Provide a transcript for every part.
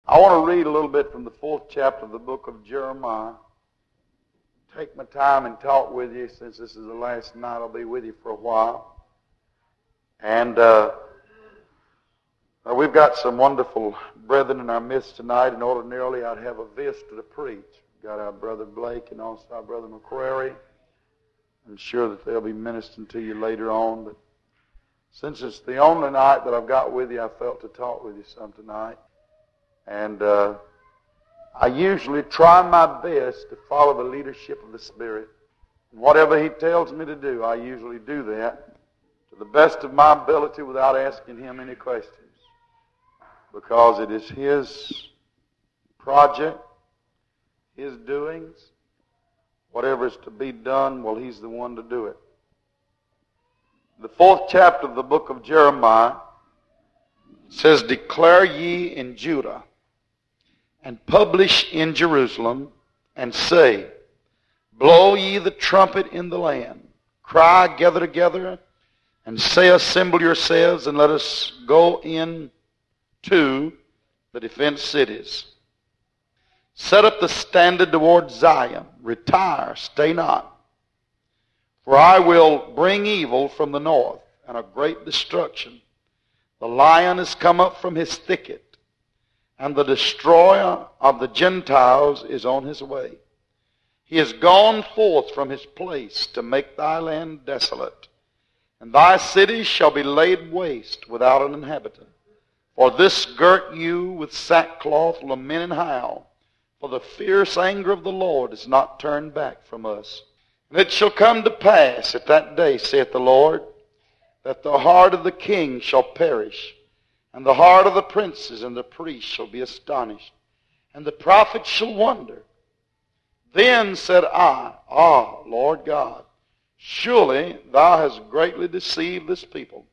I want to read a little bit from the 4th chapter of the book of Jeremiah. Take my time and talk with you since this is the last night. I'll be with you for a while. And we've got some wonderful brethren in our midst tonight, and ordinarily I'd have a vista to preach. We've got our brother Blake and also our brother McCrary. I'm sure that they'll be ministering to you later on, but since it's the only night that I've got with you, I felt to talk with you some tonight. And I usually try my best to follow the leadership of the Spirit. And whatever He tells me to do, I usually do that to the best of my ability without asking Him any questions. Because it is His project, His doings. Whatever is to be done, well, He's the one to do it. The 4th chapter of the book of Jeremiah says, "Declare ye in Judah, and publish in Jerusalem, and say, Blow ye the trumpet in the land. Cry, gather together, and say, Assemble yourselves, and let us go in to the defenced cities. Set up the standard toward Zion. Retire, stay not. For I will bring evil from the north, and a great destruction. The lion is come up from his thicket, and the destroyer of the Gentiles is on his way. He is gone forth from his place to make thy land desolate, and thy cities shall be laid waste without an inhabitant. For this girt you with sackcloth, lament and howl, for the fierce anger of the Lord is not turned back from us. And it shall come to pass at that day, saith the Lord, that the heart of the king shall perish, and the heart of the princes and the priests shall be astonished, and the prophets shall wonder. Then said I, Lord God, surely thou hast greatly deceived this people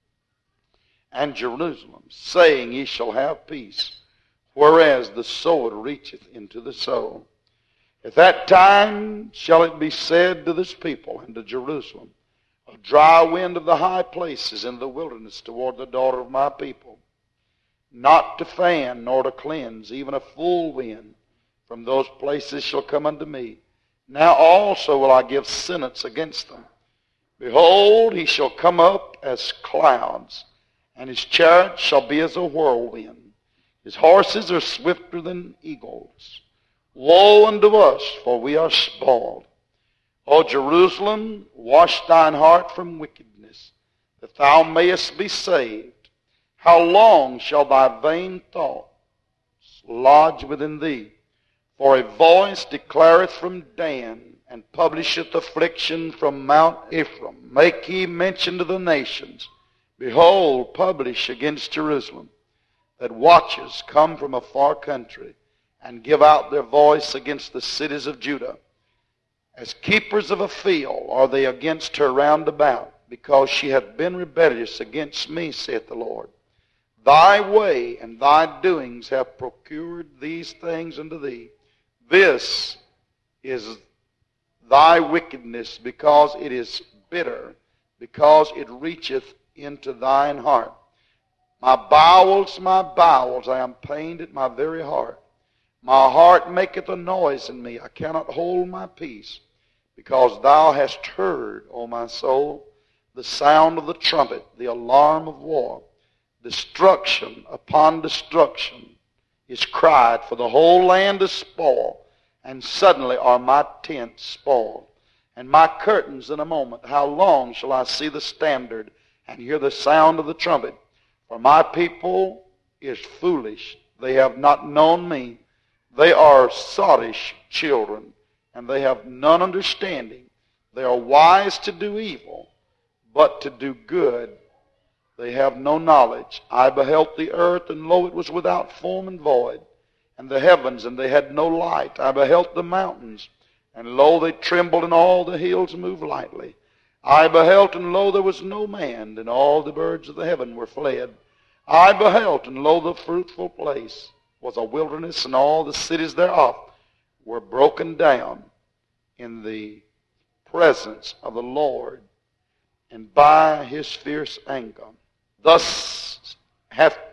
and Jerusalem, saying, Ye shall have peace, whereas the sword reacheth into the soul. At that time shall it be said to this people and to Jerusalem, A dry wind of the high places in the wilderness toward the daughter of my people, not to fan nor to cleanse, even a full wind from those places shall come unto me. Now also will I give sentence against them. Behold, he shall come up as clouds, and his chariot shall be as a whirlwind. His horses are swifter than eagles. Woe unto us, for we are spoiled. O Jerusalem, wash thine heart from wickedness, that thou mayest be saved. How long shall thy vain thoughts lodge within thee? For a voice declareth from Dan, and publisheth affliction from Mount Ephraim. Make ye mention to the nations. Behold, publish against Jerusalem, that watchers come from a far country, and give out their voice against the cities of Judah. As keepers of a field are they against her round about, because she hath been rebellious against me, saith the Lord. Thy way and thy doings have procured these things unto thee. This is thy wickedness, because it is bitter, because it reacheth into thine heart. My bowels, I am pained at my very heart. My heart maketh a noise in me. I cannot hold my peace, because thou hast heard, O my soul, the sound of the trumpet, the alarm of war. Destruction upon destruction is cried, for the whole land is spoiled, and suddenly are my tents spoiled, and my curtains in a moment. How long shall I see the standard and hear the sound of the trumpet? For my people is foolish. They have not known me. They are sottish children, and they have none understanding. They are wise to do evil, but to do good they have no knowledge. I beheld the earth, and lo, it was without form and void, and the heavens, and they had no light. I beheld the mountains, and lo, they trembled, and all the hills moved lightly. I beheld, and lo, there was no man, and all the birds of the heaven were fled. I beheld, and lo, the fruitful place was a wilderness, and all the cities thereof were broken down in the presence of the Lord, and by his fierce anger. Thus hath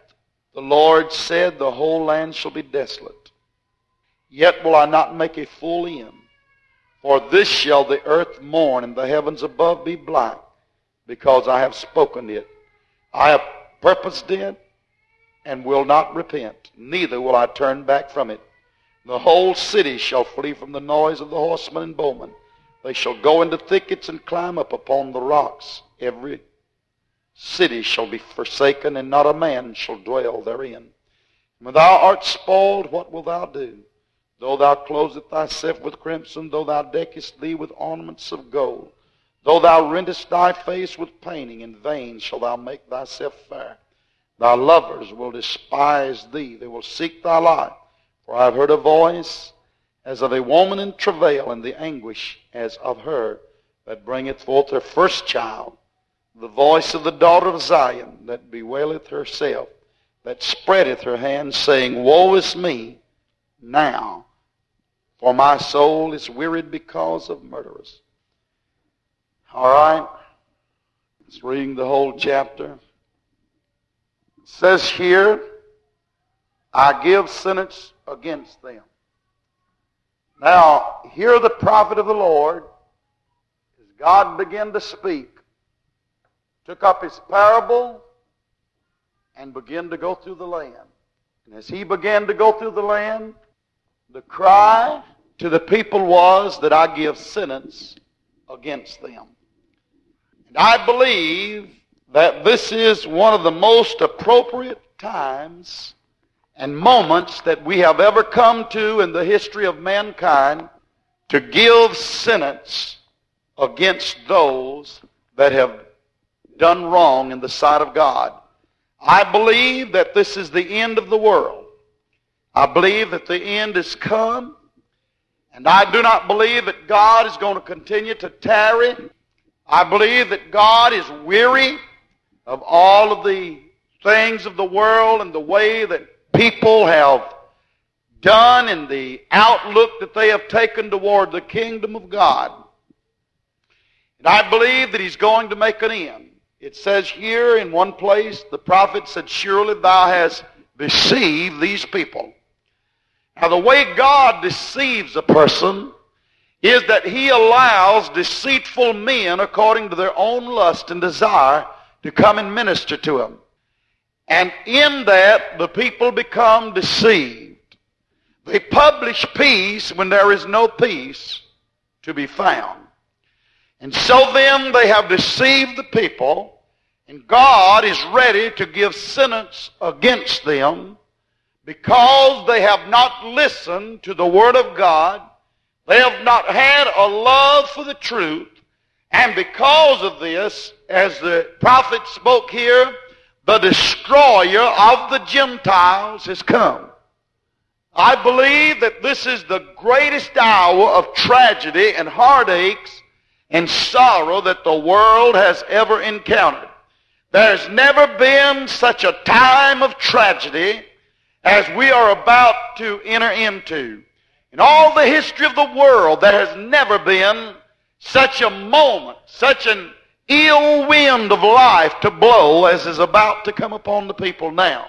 The Lord said, the whole land shall be desolate. Yet will I not make a full end. For this shall the earth mourn, and the heavens above be black, because I have spoken it. I have purposed it, and will not repent, neither will I turn back from it. The whole city shall flee from the noise of the horsemen and bowmen. They shall go into thickets and climb up upon the rocks. Every city shall be forsaken, and not a man shall dwell therein. When thou art spoiled, what wilt thou do? Though thou closest thyself with crimson, though thou deckest thee with ornaments of gold, though thou rendest thy face with painting, in vain shalt thou make thyself fair. Thy lovers will despise thee. They will seek thy life. For I have heard a voice as of a woman in travail, and the anguish as of her that bringeth forth her first child. The voice of the daughter of Zion that bewaileth herself, that spreadeth her hands, saying, Woe is me now, for my soul is wearied because of murderers. All right. Let's read the whole chapter. It says here, I give sentence against them. Now, here the prophet of the Lord, as God began to speak, took up his parable and began to go through the land. And as he began to go through the land, the cry to the people was that I give sentence against them. And I believe that this is one of the most appropriate times and moments that we have ever come to in the history of mankind to give sentence against those that have done wrong in the sight of God. I believe that this is the end of the world. I believe that the end has come, and I do not believe that God is going to continue to tarry. I believe that God is weary of all of the things of the world and the way that people have done and the outlook that they have taken toward the kingdom of God. And I believe that he's going to make an end. It says here in one place, the prophet said, surely thou hast deceived these people. Now the way God deceives a person is that he allows deceitful men according to their own lust and desire to come and minister to him. And in that, the people become deceived. They publish peace when there is no peace to be found. And so then they have deceived the people, and God is ready to give sentence against them because they have not listened to the Word of God. They have not had a love for the truth. And because of this, as the prophet spoke here, the destroyer of the Gentiles has come. I believe that this is the greatest hour of tragedy and heartaches and sorrow that the world has ever encountered. There's never been such a time of tragedy as we are about to enter into. In all the history of the world, there has never been such a moment, such an ill wind of life to blow as is about to come upon the people now.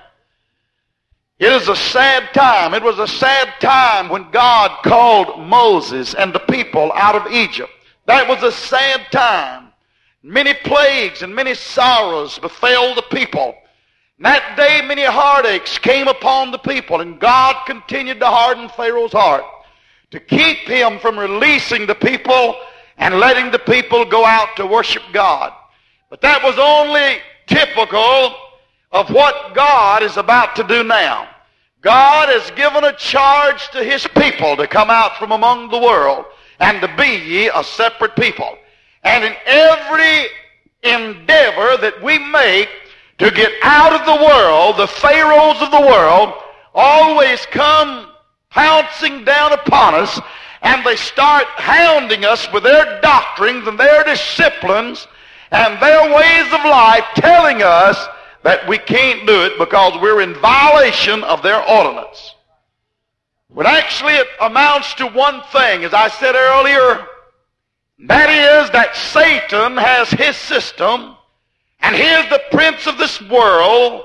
It is a sad time. It was a sad time when God called Moses and the people out of Egypt. That was a sad time. Many plagues and many sorrows befell the people. And that day many heartaches came upon the people, and God continued to harden Pharaoh's heart to keep him from releasing the people and letting the people go out to worship God. But that was only typical of what God is about to do now. God has given a charge to his people to come out from among the world and to be ye a separate people. And in every endeavor that we make to get out of the world, the pharaohs of the world always come pouncing down upon us, and they start hounding us with their doctrines and their disciplines and their ways of life, telling us that we can't do it because we're in violation of their ordinance. But actually it amounts to one thing, as I said earlier, that is that Satan has his system, and he is the prince of this world,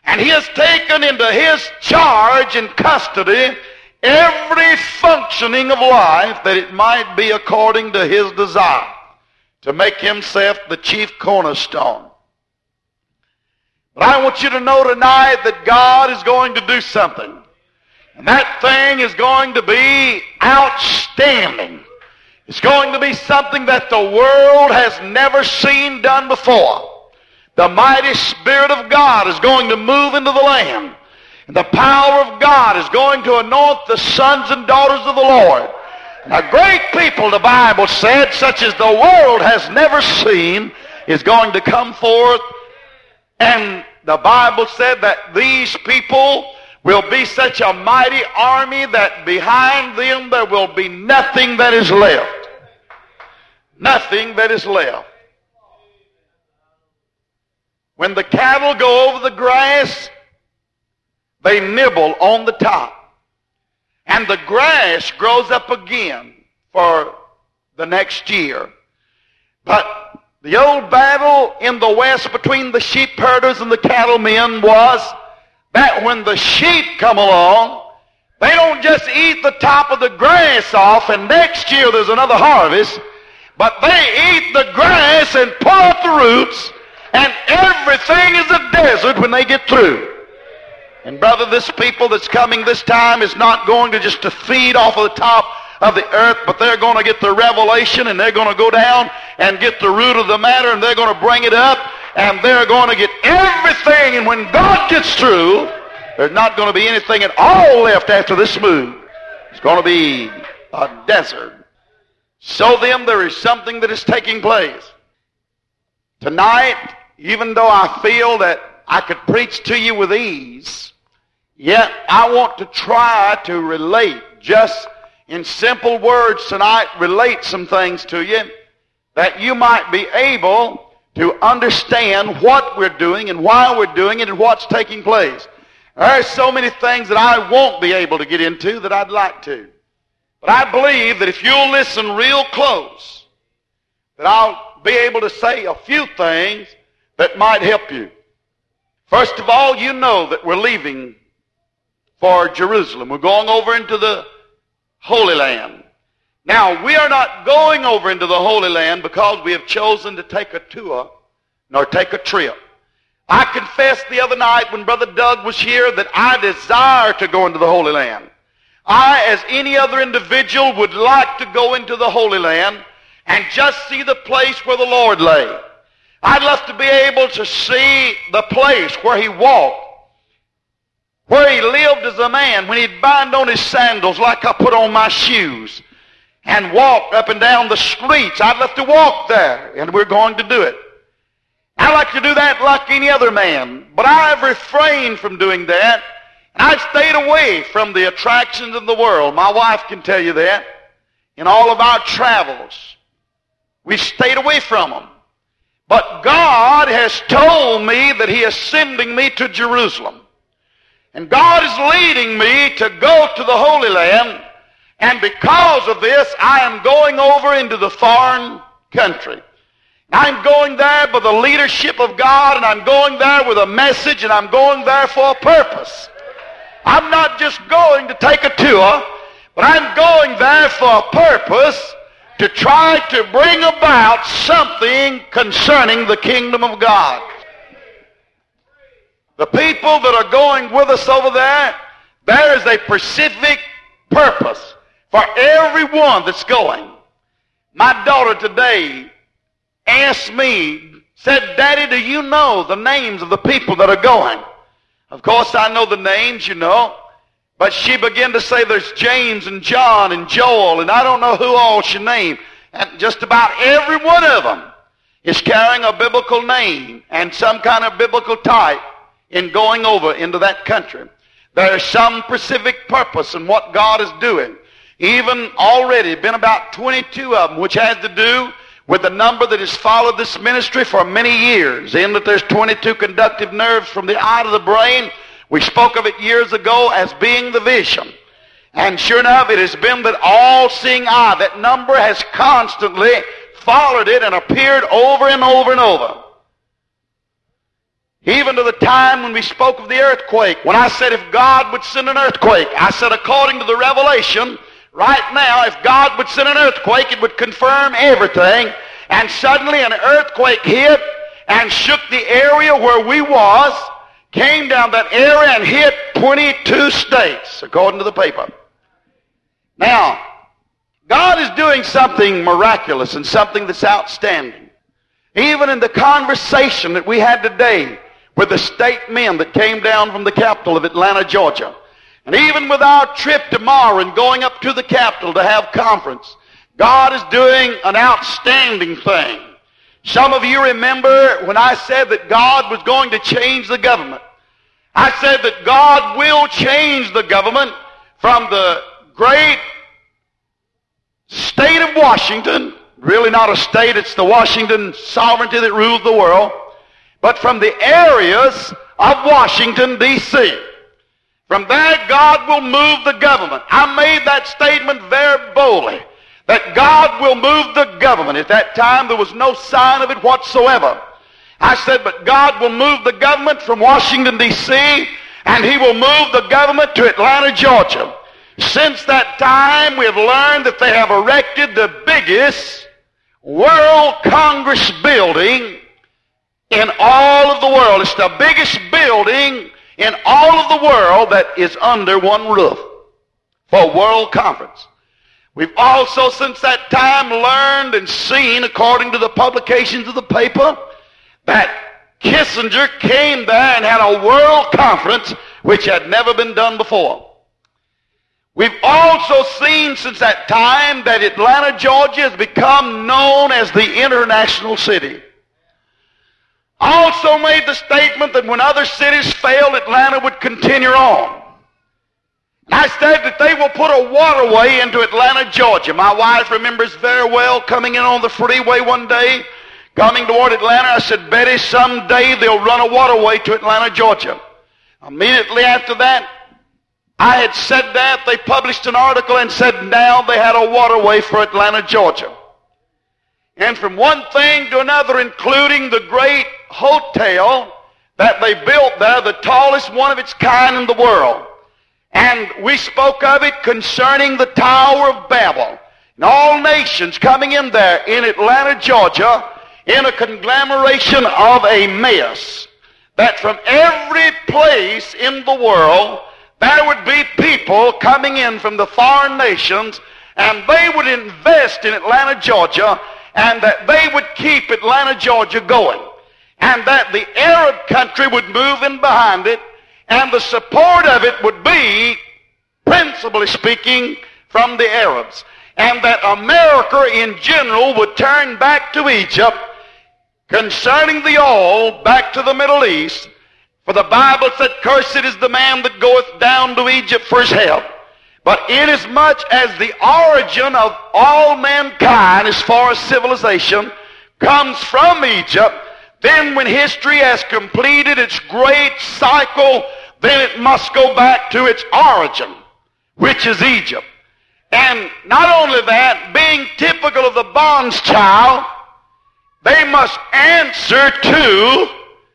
And he has taken into his charge and custody every functioning of life that it might be according to his desire, to make himself the chief cornerstone. But I want you to know tonight that God is going to do something. And that thing is going to be outstanding. It's going to be something that the world has never seen done before. The mighty Spirit of God is going to move into the land. And the power of God is going to anoint the sons and daughters of the Lord. And a great people, the Bible said, such as the world has never seen, is going to come forth. And the Bible said that these people will be such a mighty army that behind them there will be nothing that is left. Nothing that is left. When the cattle go over the grass, they nibble on the top. And the grass grows up again for the next year. But the old battle in the West between the sheep herders and the cattlemen was that when the sheep come along, they don't just eat the top of the grass off and next year there's another harvest, but they eat the grass and pull up the roots, and everything is a desert when they get through. And brother, this people that's coming this time is not going to just to feed off of the top of the earth, but they're going to get the revelation, and they're going to go down and get the root of the matter, and they're going to bring it up, and they're going to get everything. And when God gets through, there's not going to be anything at all left after this move. It's going to be a desert. So then there is something that is taking place. Tonight, even though I feel that I could preach to you with ease, yet I want to try to relate, just in simple words tonight, relate some things to you that you might be able to understand what we're doing and why we're doing it and what's taking place. There are so many things that I won't be able to get into that I'd like to. But I believe that if you'll listen real close, that I'll be able to say a few things that might help you. First of all, you know that we're leaving for Jerusalem. We're going over into the Holy Land. Now, we are not going over into the Holy Land because we have chosen to take a tour nor take a trip. I confessed the other night when Brother Doug was here that I desire to go into the Holy Land. I, as any other individual, would like to go into the Holy Land and just see the place where the Lord lay. I'd love to be able to see the place where He walked, where He lived as a man, when He'd bind on His sandals like I put on my shoes and walk up and down the streets. I'd love to walk there, and we're going to do it. I like to do that like any other man, but I've refrained from doing that, and I've stayed away from the attractions of the world. My wife can tell you that. In all of our travels, we've stayed away from them. But God has told me that He is sending me to Jerusalem. And God is leading me to go to the Holy Land, and because of this, I am going over into the foreign country. I'm going there by the leadership of God, and I'm going there with a message, and I'm going there for a purpose. I'm not just going to take a tour, but I'm going there for a purpose to try to bring about something concerning the kingdom of God. The people that are going with us over there, there is a specific purpose for everyone that's going. My daughter today asked me, said, "Daddy, do you know the names of the people that are going?" Of course, I know the names, you know. But she began to say there's James and John and Joel, and I don't know who all she named. And just about every one of them is carrying a biblical name and some kind of biblical type in going over into that country. There is some specific purpose in what God is doing. Even already been about 22 of them, which has to do with the number that has followed this ministry for many years, in that there's 22 conductive nerves from the eye to the brain. We spoke of it years ago as being the vision. And sure enough, it has been that all-seeing eye. That number has constantly followed it and appeared over and over and over. Even to the time when we spoke of the earthquake. When I said if God would send an earthquake, I said according to the revelation, right now, if God would send an earthquake, it would confirm everything. And suddenly an earthquake hit and shook the area where we was, came down that area and hit 22 states, according to the paper. Now, God is doing something miraculous and something that's outstanding. Even in the conversation that we had today with the state men that came down from the capital of Atlanta, Georgia, and even with our trip tomorrow and going up to the capital to have conference, God is doing an outstanding thing. Some of you remember when I said that God was going to change the government. I said that God will change the government from the great state of Washington, really not a state, it's the Washington sovereignty that rules the world, but from the areas of Washington, D.C. From there, God will move the government. I made that statement very boldly, that God will move the government. At that time, there was no sign of it whatsoever. I said, but God will move the government from Washington, D.C., and He will move the government to Atlanta, Georgia. Since that time, we have learned that they have erected the biggest World Congress building in all of the world. It's the biggest building in all of the world that is under one roof for World Conference. We've also since that time learned and seen, according to the publications of the paper, that Kissinger came there and had a world conference which had never been done before. We've also seen since that time that Atlanta, Georgia has become known as the international city. Also made the statement that when other cities failed, Atlanta would continue on. I said that they will put a waterway into Atlanta, Georgia. My wife remembers very well coming in on the freeway one day, coming toward Atlanta. I said, Betty, someday they'll run a waterway to Atlanta, Georgia. Immediately after that, I had said that. They published an article and said now they had a waterway for Atlanta, Georgia. And from one thing to another, including the great hotel that they built there, the tallest one of its kind in the world. And we spoke of it concerning the Tower of Babel. And all nations coming in there in Atlanta, Georgia, in a conglomeration of a mess. That from every place in the world, there would be people coming in from the foreign nations, and they would invest in Atlanta, Georgia, and that they would keep Atlanta, Georgia going. And that the Arab country would move in behind it, and the support of it would be, principally speaking, from the Arabs. And that America in general would turn back to Egypt concerning the oil, back to the Middle East. For the Bible said, cursed is the man that goeth down to Egypt for his help. But inasmuch as the origin of all mankind, as far as civilization, comes from Egypt, then when history has completed its great cycle, then it must go back to its origin, which is Egypt. And not only that, being typical of the bond's child, they must answer to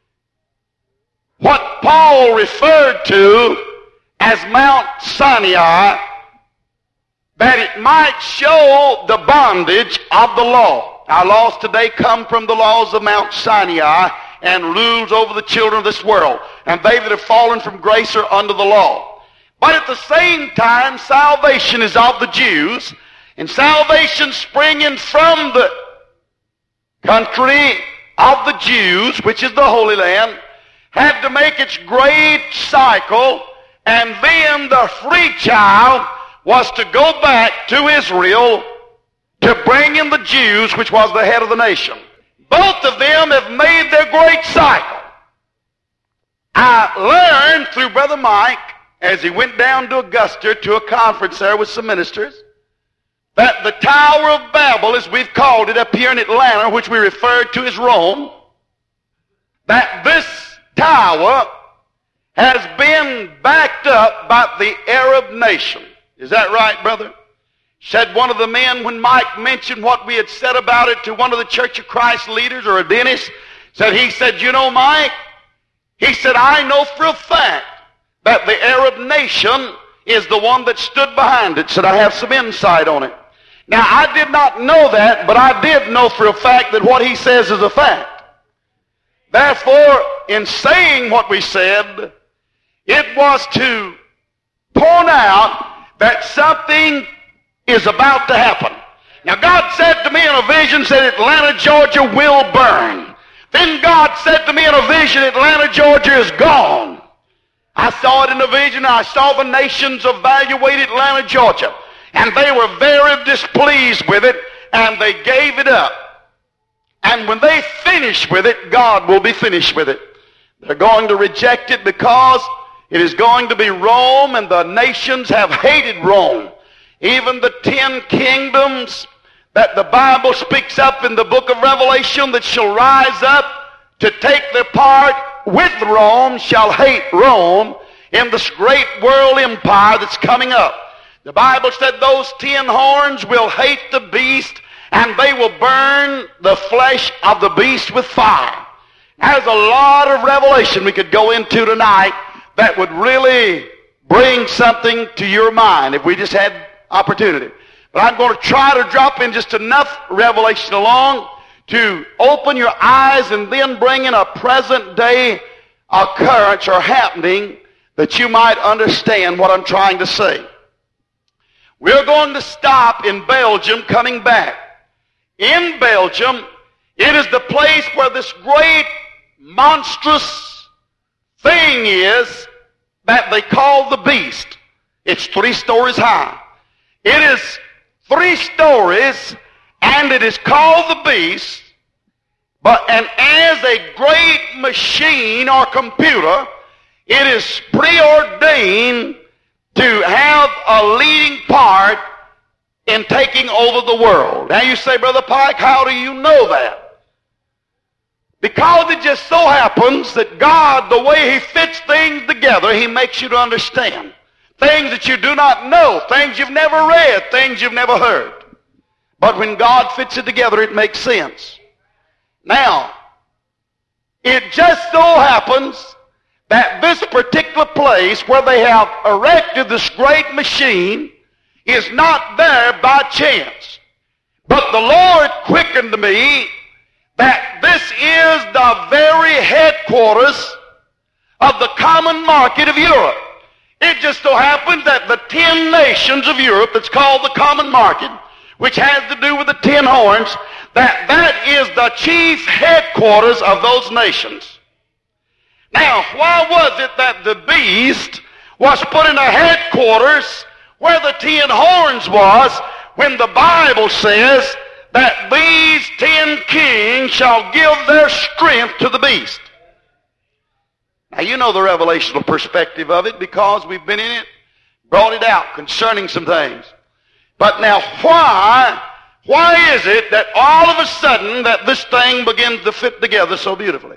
what Paul referred to as Mount Sinai, that it might show the bondage of the law. Our laws today come from the laws of Mount Sinai and rules over the children of this world. And they that have fallen from grace are under the law. But at the same time, salvation is of the Jews, and salvation springing from the country of the Jews, which is the Holy Land, had to make its great cycle, and then the free child was to go back to Israel to bring in the Jews, which was the head of the nation. Both of them have made their great cycle. I learned through Brother Mike, as he went down to Augusta to a conference there with some ministers, that the Tower of Babel, as we've called it up here in Atlanta, which we refer to as Rome, that this tower has been backed up by the Arab nation. Is that right, brother? Said one of the men, when Mike mentioned what we had said about it to one of the Church of Christ leaders or a dentist, he said, you know, Mike, He said, I know for a fact that the Arab nation is the one that stood behind it. Said, I have some insight on it. Now, I did not know that, but I did know for a fact that what he says is a fact. Therefore, in saying what we said, it was to point out that something is about to happen. Now, God said to me in a vision, said Atlanta, Georgia will burn. Then God said to me in a vision, Atlanta, Georgia is gone. I saw it in a vision. I saw the nations evaluate Atlanta, Georgia. And they were very displeased with it, and they gave it up. And when they finish with it, God will be finished with it. They're going to reject it because it is going to be Rome, and the nations have hated Rome. Even the 10 kingdoms that the Bible speaks up in the book of Revelation that shall rise up to take their part with Rome shall hate Rome in this great world empire that's coming up. The Bible said those 10 horns will hate the beast, and they will burn the flesh of the beast with fire. There's a lot of revelation we could go into tonight that would really bring something to your mind if we just had opportunity. But I'm going to try to drop in just enough revelation along to open your eyes and then bring in a present day occurrence or happening that you might understand what I'm trying to say. We're going to stop in Belgium coming back. In Belgium, it is the place where this great monstrous thing is that they call the beast. It's 3 stories high. It is 3 stories, and it is called the beast, and as a great machine or computer, it is preordained to have a leading part in taking over the world. Now you say, Brother Pike, how do you know that? Because it just so happens that God, the way He fits things together, He makes you to understand. Things that you do not know, things you've never read, things you've never heard. But when God fits it together, it makes sense. Now, it just so happens that this particular place where they have erected this great machine is not there by chance. But the Lord quickened to me that this is the very headquarters of the common market of Europe. It just so happens that the 10 nations of Europe that's called the common market, which has to do with the 10 horns, that is the chief headquarters of those nations. Now, why was it that the beast was put in a headquarters where the 10 horns was when the Bible says that these 10 kings shall give their strength to the beast? Now, you know the revelational perspective of it because we've been in it, brought it out concerning some things. But now, why is it that all of a sudden that this thing begins to fit together so beautifully?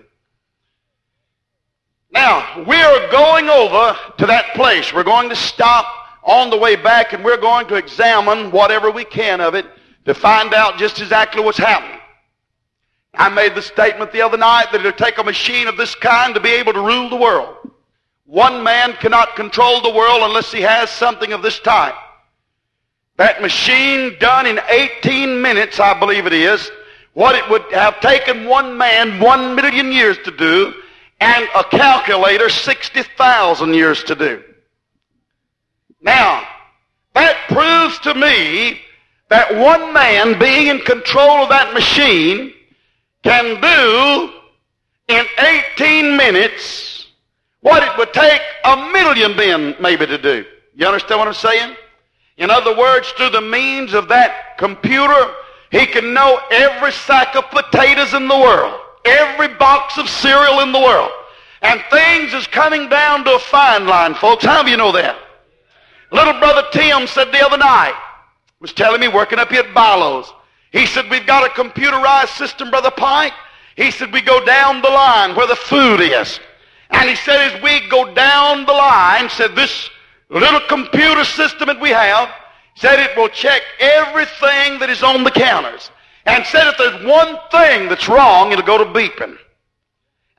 Now, we are going over to that place. We're going to stop on the way back, and we're going to examine whatever we can of it to find out just exactly what's happening. I made the statement the other night that it would take a machine of this kind to be able to rule the world. One man cannot control the world unless he has something of this type. That machine done in 18 minutes, I believe it is, what it would have taken one man 1 million years to do, and a calculator 60,000 years to do. Now, that proves to me that one man being in control of that machine can do in 18 minutes what it would take 1 million men maybe to do. You understand what I'm saying? In other words, through the means of that computer, he can know every sack of potatoes in the world, every box of cereal in the world. And things is coming down to a fine line, folks. How do you know that? Little brother Tim said the other night, was telling me working up here at Bilo's. He said, we've got a computerized system, Brother Pike. He said, we go down the line where the food is. And he said, as we go down the line, said this little computer system that we have, said it will check everything that is on the counters. And said if there's one thing that's wrong, it'll go to beeping.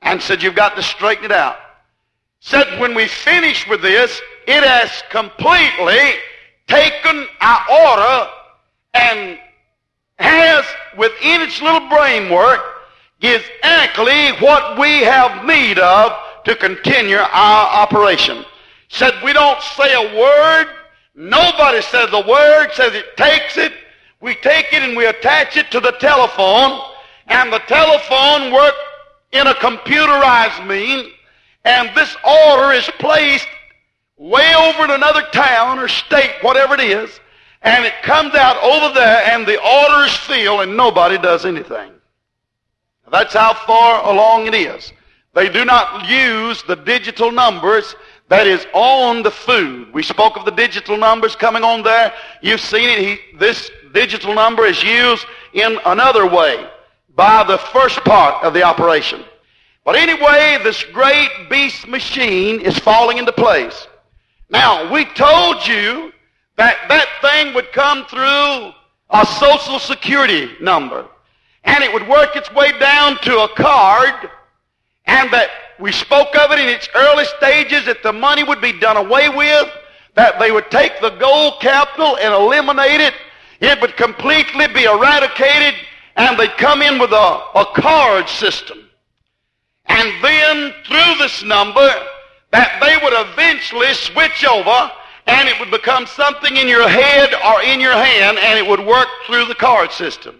and said, you've got to straighten it out. Said, when we finish with this, it has completely taken our order and has, within its little brainwork, exactly what we have need of to continue our operation. Said, we don't say a word. Nobody says a word. Says it takes it. We take it and we attach it to the telephone, and the telephone works in a computerized means, and this order is placed way over in another town or state, whatever it is, and it comes out over there, and the order is filled, and nobody does anything. That's how far along it is. They do not use the digital numbers that is on the food. We spoke of the digital numbers coming on there. You've seen it. This digital number is used in another way by the first part of the operation. But anyway, this great beast machine is falling into place. Now, we told you that that thing would come through a Social Security number, and it would work its way down to a card, and that we spoke of it in its early stages, that the money would be done away with, that they would take the gold capital and eliminate it. It would completely be eradicated, and they'd come in with a card system. And then through this number, that they would eventually switch over, and it would become something in your head or in your hand, and it would work through the card system.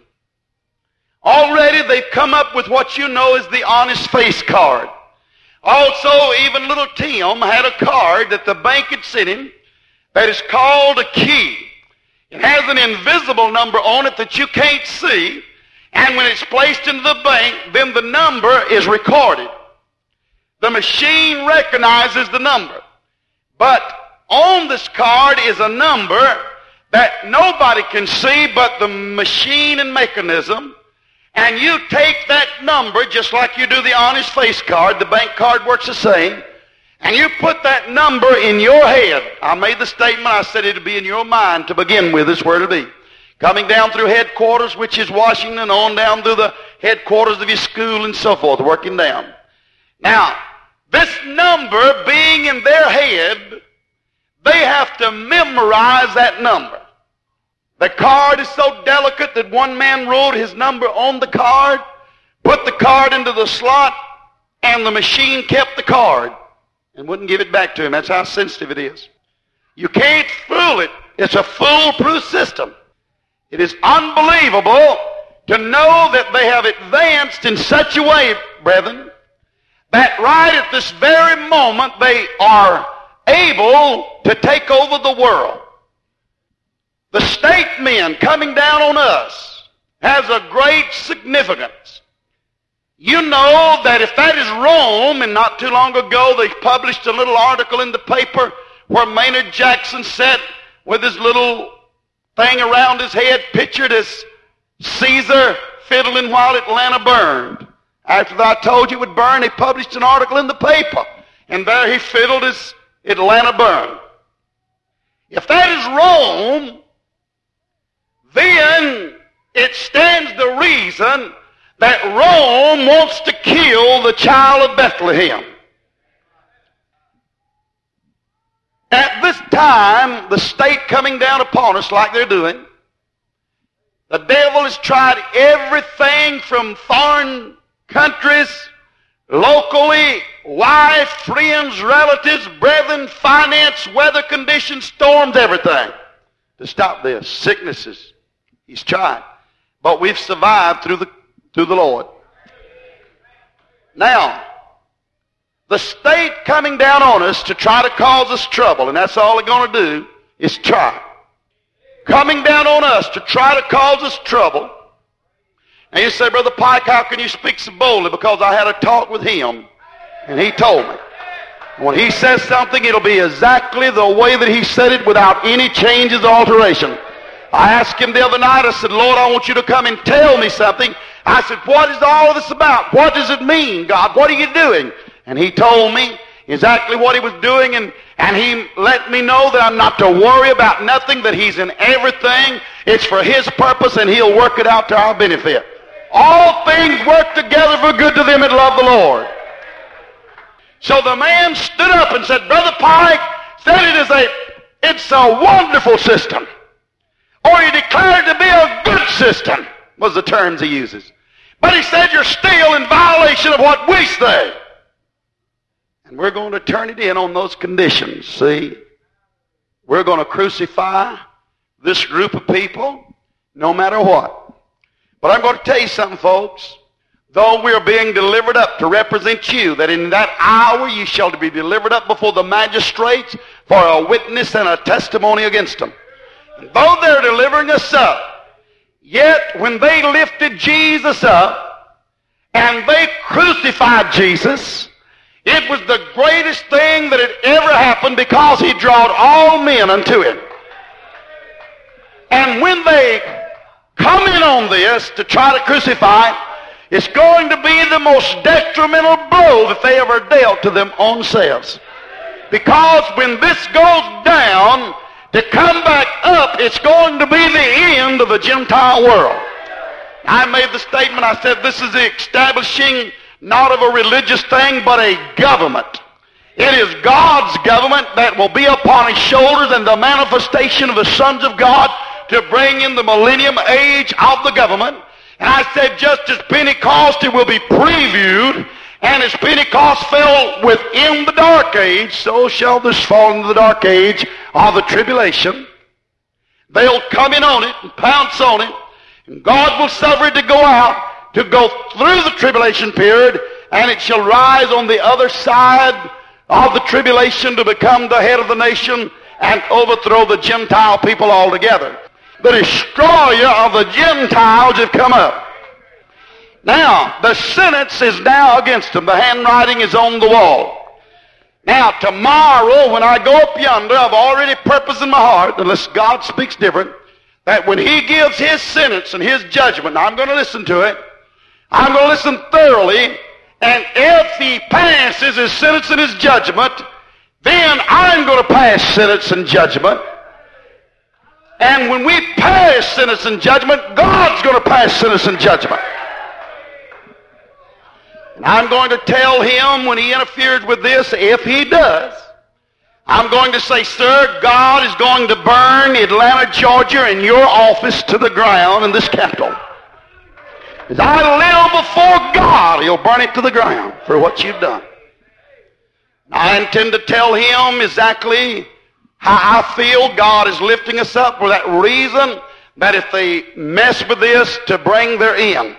Already they've come up with what you know as the honest face card. Also, even little Tim had a card that the bank had sent him that is called a key. It has an invisible number on it that you can't see, and when it's placed into the bank, then the number is recorded. The machine recognizes the number. But on this card is a number that nobody can see but the machine and mechanism. And you take that number, just like you do the honest face card, the bank card works the same, and you put that number in your head. I made the statement, I said it'll be in your mind to begin with, is where it'll be. Coming down through headquarters, which is Washington, on down through the headquarters of your school and so forth, working down. Now, this number being in their head, they have to memorize that number. The card is so delicate that one man wrote his number on the card, put the card into the slot, and the machine kept the card and wouldn't give it back to him. That's how sensitive it is. You can't fool it. It's a foolproof system. It is unbelievable to know that they have advanced in such a way, brethren, that right at this very moment they are able to take over the world. The state men coming down on us has a great significance. You know that if that is Rome, and not too long ago they published a little article in the paper where Maynard Jackson sat with his little thing around his head, pictured as Caesar fiddling while Atlanta burned. After I told you it would burn, he published an article in the paper, and there he fiddled as Atlanta burned. If that is Rome, then it stands the reason that Rome wants to kill the child of Bethlehem. At this time, the state coming down upon us like they're doing, the devil has tried everything from foreign countries, locally, wife, friends, relatives, brethren, finance, weather conditions, storms, everything to stop this. Sicknesses. He's tried. But we've survived through the Lord. Now, the state coming down on us to try to cause us trouble, and that's all they're going to do, is try. Coming down on us to try to cause us trouble. And you say, Brother Pike, how can you speak so boldly? Because I had a talk with him, and he told me. When he says something, it'll be exactly the way that he said it without any changes or alteration. I asked him the other night, I said, Lord, I want you to come and tell me something. I said, what is all of this about? What does it mean, God? What are you doing? And he told me exactly what he was doing, and he let me know that I'm not to worry about nothing, that he's in everything. It's for his purpose, and he'll work it out to our benefit. All things work together for good to them that love the Lord. So the man stood up and said, Brother Pike said it's a wonderful system. Or he declared it to be a good system, was the terms he uses. But he said, you're still in violation of what we say. And we're going to turn it in on those conditions, see? We're going to crucify this group of people no matter what. But I'm going to tell you something, folks. Though we are being delivered up to represent you, that in that hour you shall be delivered up before the magistrates for a witness and a testimony against them. And though they're delivering us up, yet when they lifted Jesus up and they crucified Jesus, it was the greatest thing that had ever happened because he drawed all men unto him. And when they come in on this to try to crucify, it's going to be the most detrimental blow that they ever dealt to them own selves. Because when this goes down, to come back up, it's going to be the end of the Gentile world. I made the statement, I said this is the establishing not of a religious thing, but a government. It is God's government that will be upon his shoulders and the manifestation of the sons of God to bring in the millennium age of the government. And I said just as Pentecost, it will be previewed, and as Pentecost fell within the dark age, so shall this fall into the dark age of the tribulation. They'll come in on it and pounce on it, and God will suffer it to go out, to go through the tribulation period, and it shall rise on the other side of the tribulation to become the head of the nation and overthrow the Gentile people altogether. The destroyer of the Gentiles have come up. Now, the sentence is now against them. The handwriting is on the wall. Now, tomorrow, when I go up yonder, I've already purposed in my heart, unless God speaks different, that when he gives his sentence and his judgment, I'm going to listen to it. I'm going to listen thoroughly, and if he passes his sentence and his judgment, then I'm going to pass sentence and judgment. And when we pass sentence and judgment, God's going to pass sentence and judgment. And I'm going to tell him when he interferes with this, if he does, I'm going to say, sir, God is going to burn Atlanta, Georgia, and your office to the ground in this capital. As I live before God, he'll burn it to the ground for what you've done. I intend to tell him exactly how I feel God is lifting us up for that reason, that if they mess with this, to bring their end.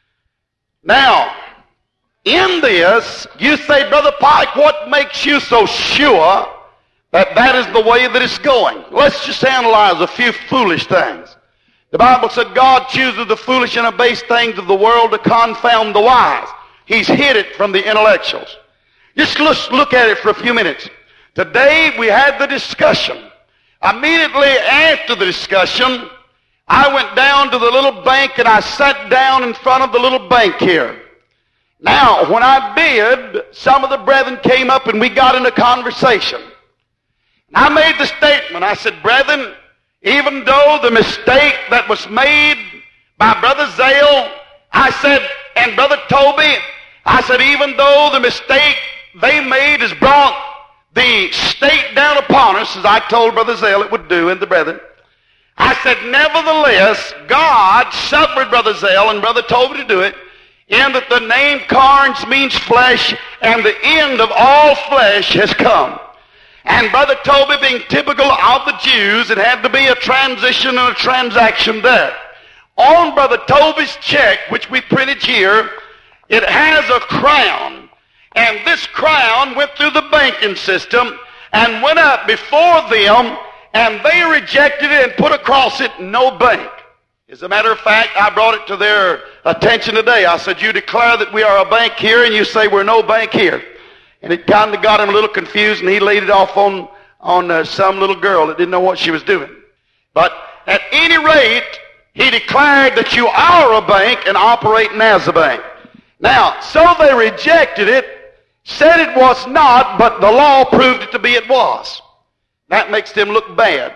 Now, in this, you say, Brother Pike, what makes you so sure that that is the way that it's going? Let's just analyze a few foolish things. The Bible said God chooses the foolish and the base things of the world to confound the wise. He's hid it from the intellectuals. Just let's look at it for a few minutes. Today we had the discussion. Immediately after the discussion, I went down to the little bank and I sat down in front of the little bank here. Now, when I did, some of the brethren came up and we got into conversation. And I made the statement. I said, brethren, even though the mistake that was made by Brother Zale, I said, and Brother Toby, I said, even though the mistake they made has brought the state down upon us, as I told Brother Zale it would do, and the brethren, I said, nevertheless, God suffered Brother Zale and Brother Toby to do it, in that the name Carnes means flesh, and the end of all flesh has come. And Brother Toby, being typical of the Jews, it had to be a transition and a transaction there. On Brother Toby's check, which we printed here, it has a crown. And this crown went through the banking system and went up before them, and they rejected it and put across it, no bank. As a matter of fact, I brought it to their attention today. I said, you declare that we are a bank here, and you say we're no bank here. And it kind of got him a little confused, and he laid it off on some little girl that didn't know what she was doing. But at any rate, he declared that you are a bank and operating as a bank. Now, so they rejected it, said it was not, but the law proved it to be it was. That makes them look bad.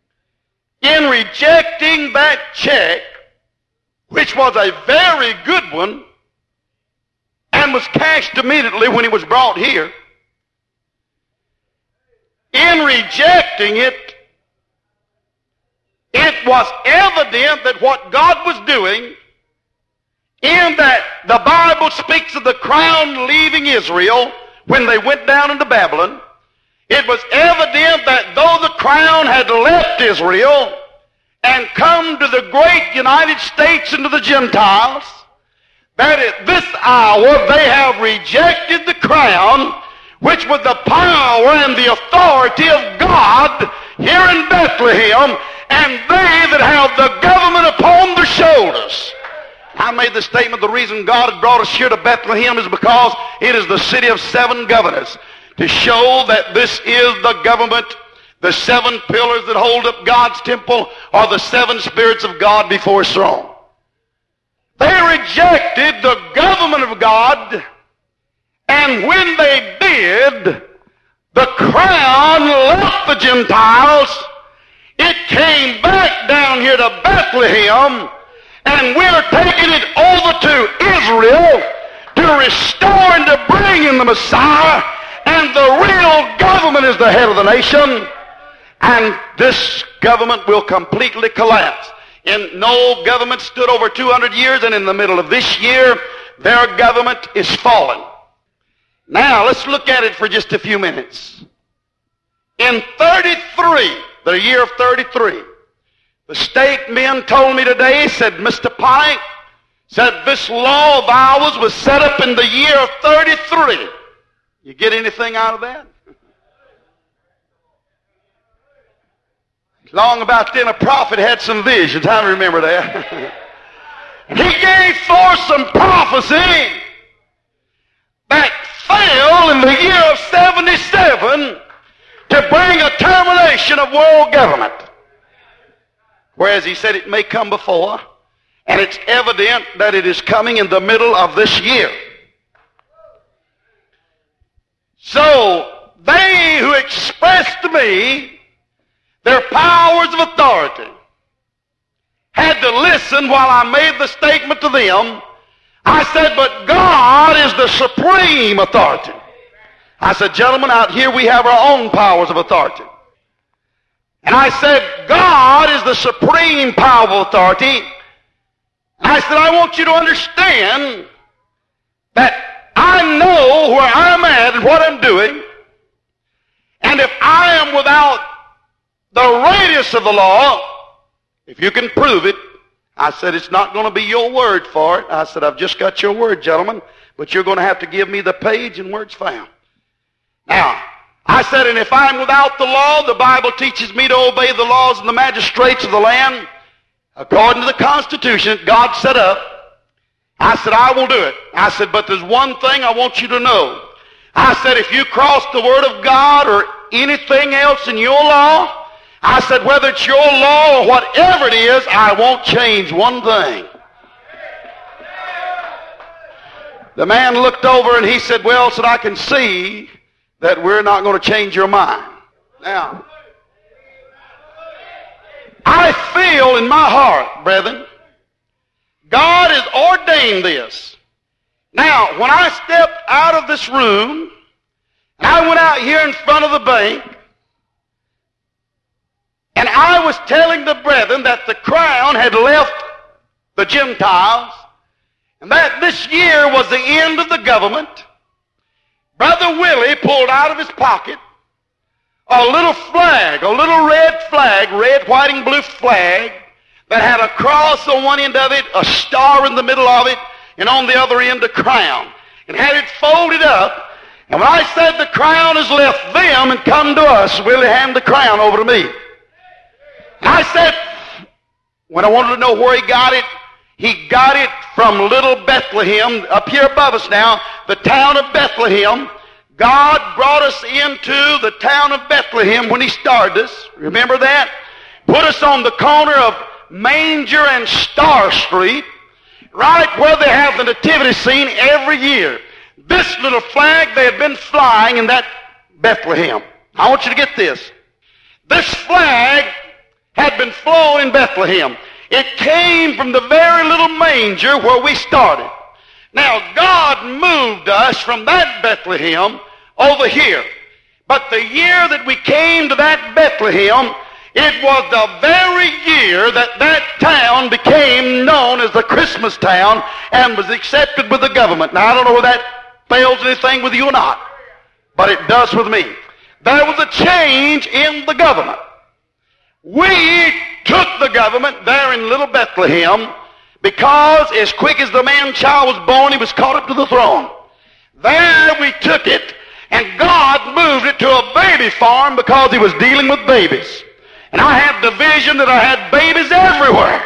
In rejecting that check, which was a very good one, and was cashed immediately when it was brought here, in rejecting it, it was evident that what God was doing, in that the Bible speaks of the crown leaving Israel when they went down into Babylon, it was evident that though the crown had left Israel and come to the great United States and to the Gentiles, that at this hour they have rejected the crown, which was the power and the authority of God here in Bethlehem, and they that have the government upon their shoulders. I made the statement, the reason God had brought us here to Bethlehem is because it is the city of 7 governors, to show that this is the government. The 7 pillars that hold up God's temple are the 7 spirits of God before His throne. They rejected the government of God, and when they did, the crown left the Gentiles. It came back down here to Bethlehem, and we're taking it over to Israel to restore and to bring in the Messiah, and the real government is the head of the nation, and this government will completely collapse. And no government stood over 200 years, and in the middle of this year, their government is fallen. Now, let's look at it for just a few minutes. In 33, the year of 33, the state men told me today, said, Mr. Pike, said this law of ours was set up in the year of 33. You get anything out of that? Long about then, a prophet had some visions. I remember that. He gave forth some prophecy that fell in the year of 77 to bring a termination of world government. Whereas he said it may come before, and it's evident that it is coming in the middle of this year. So, they who expressed to me their powers of authority had to listen while I made the statement to them. I said, but God is the supreme authority. I said, gentlemen, out here we have our own powers of authority. And I said, God is the supreme power of authority. And I said, I want you to understand that I know where I'm at and what I'm doing. And if I am without the radius of the law, if you can prove it, I said, it's not going to be your word for it. I said, I've just got your word, gentlemen, but you're going to have to give me the page and where it's found. Now, I said, and if I'm without the law, the Bible teaches me to obey the laws of the magistrates of the land according to the Constitution that God set up. I said, I will do it. I said, but there's one thing I want you to know. I said, if you cross the Word of God or anything else in your law, I said, whether it's your law or whatever it is, I won't change one thing. The man looked over and he said, well, said, I can see that we're not going to change your mind. Now, I feel in my heart, brethren, God has ordained this. Now, when I stepped out of this room, and I went out here in front of the bank, and I was telling the brethren that the crown had left the Gentiles, and that this year was the end of the government, Brother Willie pulled out of his pocket a little flag, a little red flag, red, white, and blue flag, that had a cross on one end of it, a star in the middle of it, and on the other end a crown, and had it folded up. And when I said the crown has left them and come to us, Willie handed the crown over to me. And I said, when I wanted to know where he got it from little Bethlehem, up here above us now, the town of Bethlehem. God brought us into the town of Bethlehem when He started us. Remember that? Put us on the corner of Manger and Star Street, right where they have the nativity scene every year. This little flag they had been flying in that Bethlehem. I want you to get this. This flag had been flown in Bethlehem. It came from the very little manger where we started. Now, God moved us from that Bethlehem over here. But the year that we came to that Bethlehem, it was the very year that that town became known as the Christmas town and was accepted with the government. Now, I don't know whether that fails anything with you or not, but it does with me. There was a change in the government. We took the government there in little Bethlehem because as quick as the man-child was born, he was caught up to the throne. There we took it, and God moved it to a baby farm because he was dealing with babies. And I had the vision that I had babies everywhere.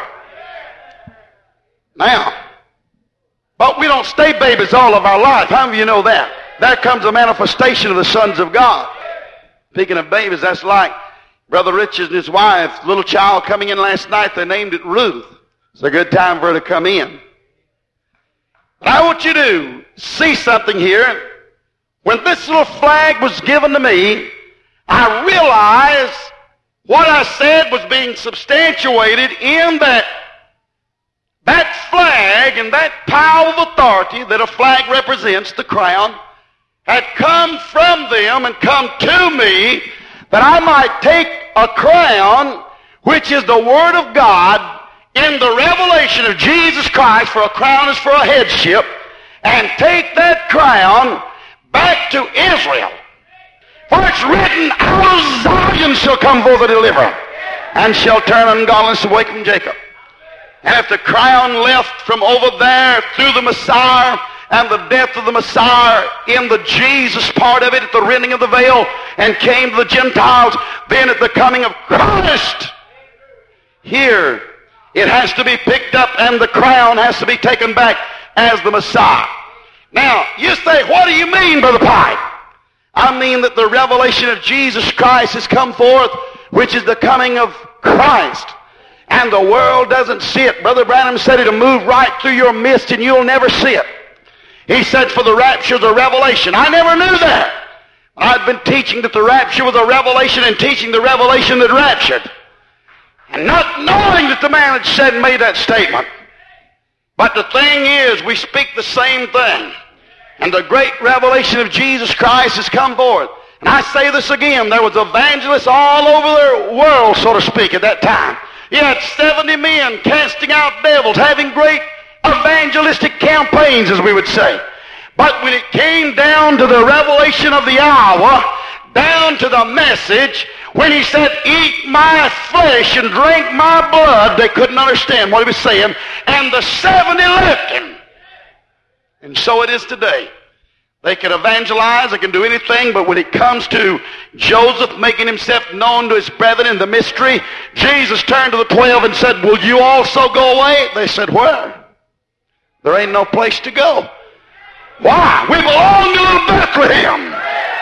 Now, but we don't stay babies all of our life. How many of you know that? There comes a manifestation of the sons of God. Speaking of babies, that's like Brother Richards and his wife, little child coming in last night, they named it Ruth. It's a good time for her to come in. But I want you to see something here. When this little flag was given to me, I realized what I said was being substantiated in that flag and that power of authority that a flag represents, the crown, had come from them and come to me that I might take a crown, which is the Word of God, in the revelation of Jesus Christ, for a crown is for a headship, and take that crown back to Israel. For it's written, out of Zion shall come forth a deliverer, and shall turn ungodliness away from Jacob. And if the crown left from over there through the Messiah and the death of the Messiah in the Jesus part of it at the rending of the veil and came to the Gentiles, then at the coming of Christ, here it has to be picked up and the crown has to be taken back as the Messiah. Now, you say, what do you mean, Brother Pike? I mean that the revelation of Jesus Christ has come forth, which is the coming of Christ. And the world doesn't see it. Brother Branham said it'll move right through your midst and you'll never see it. He said for the rapture is a revelation. I never knew that. I'd been teaching that the rapture was a revelation and teaching the revelation that raptured. And not knowing that the man had said and made that statement. But the thing is, we speak the same thing. And the great revelation of Jesus Christ has come forth. And I say this again, there was evangelists all over the world, so to speak, at that time. You had 70 men casting out devils, having great evangelistic campaigns, as we would say. But when it came down to the revelation of the hour, down to the message, when he said, eat my flesh and drink my blood, they couldn't understand what he was saying, and the 70 left him. And so it is today. They can evangelize, they can do anything, but when it comes to Joseph making himself known to his brethren in the mystery, Jesus turned to the 12 and said, will you also go away? They said, where? There ain't no place to go. Why? We belong to little Bethlehem.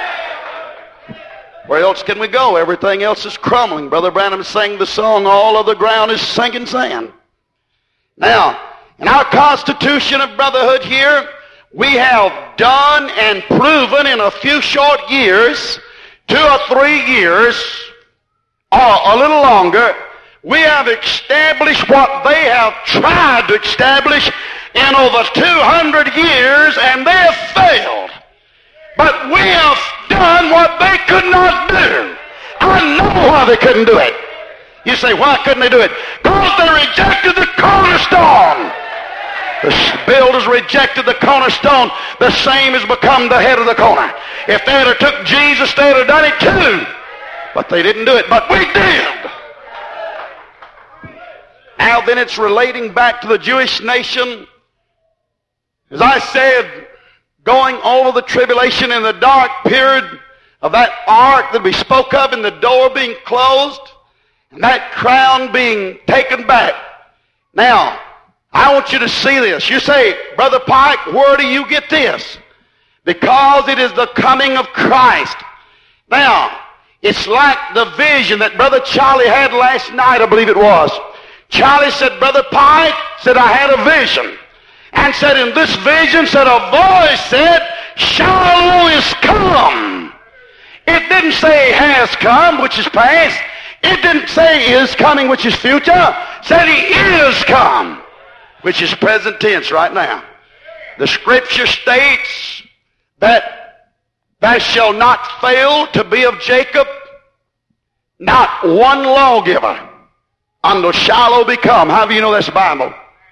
Where else can we go? Everything else is crumbling. Brother Branham sang the song, all of the ground is sinking sand. Now, in our constitution of brotherhood here, we have done and proven in a few short years, 2 or 3 years, or a little longer, we have established what they have tried to establish in over 200 years, and they have failed. But we have done what they could not do. I know why they couldn't do it. You say, why couldn't they do it? Because they rejected the cornerstone. The builders rejected the cornerstone. The same has become the head of the corner. If they had took Jesus, they would have done it too. But they didn't do it. But we did. Now then it's relating back to the Jewish nation. As I said, going over the tribulation in the dark period of that ark that we spoke of and the door being closed and that crown being taken back. Now, I want you to see this. You say, Brother Pike, where do you get this? Because it is the coming of Christ. Now, it's like the vision that Brother Charlie had last night, I believe it was. Charlie said, Brother Pike, said, I had a vision. And said, in this vision, said, a voice said, Shiloh is come. It didn't say has come, which is past. It didn't say is coming, which is future. It said he is come, which is present tense right now. The Scripture states that There shall not fail to be of Jacob not one lawgiver until Shiloh be come. How do you know that's the Bible?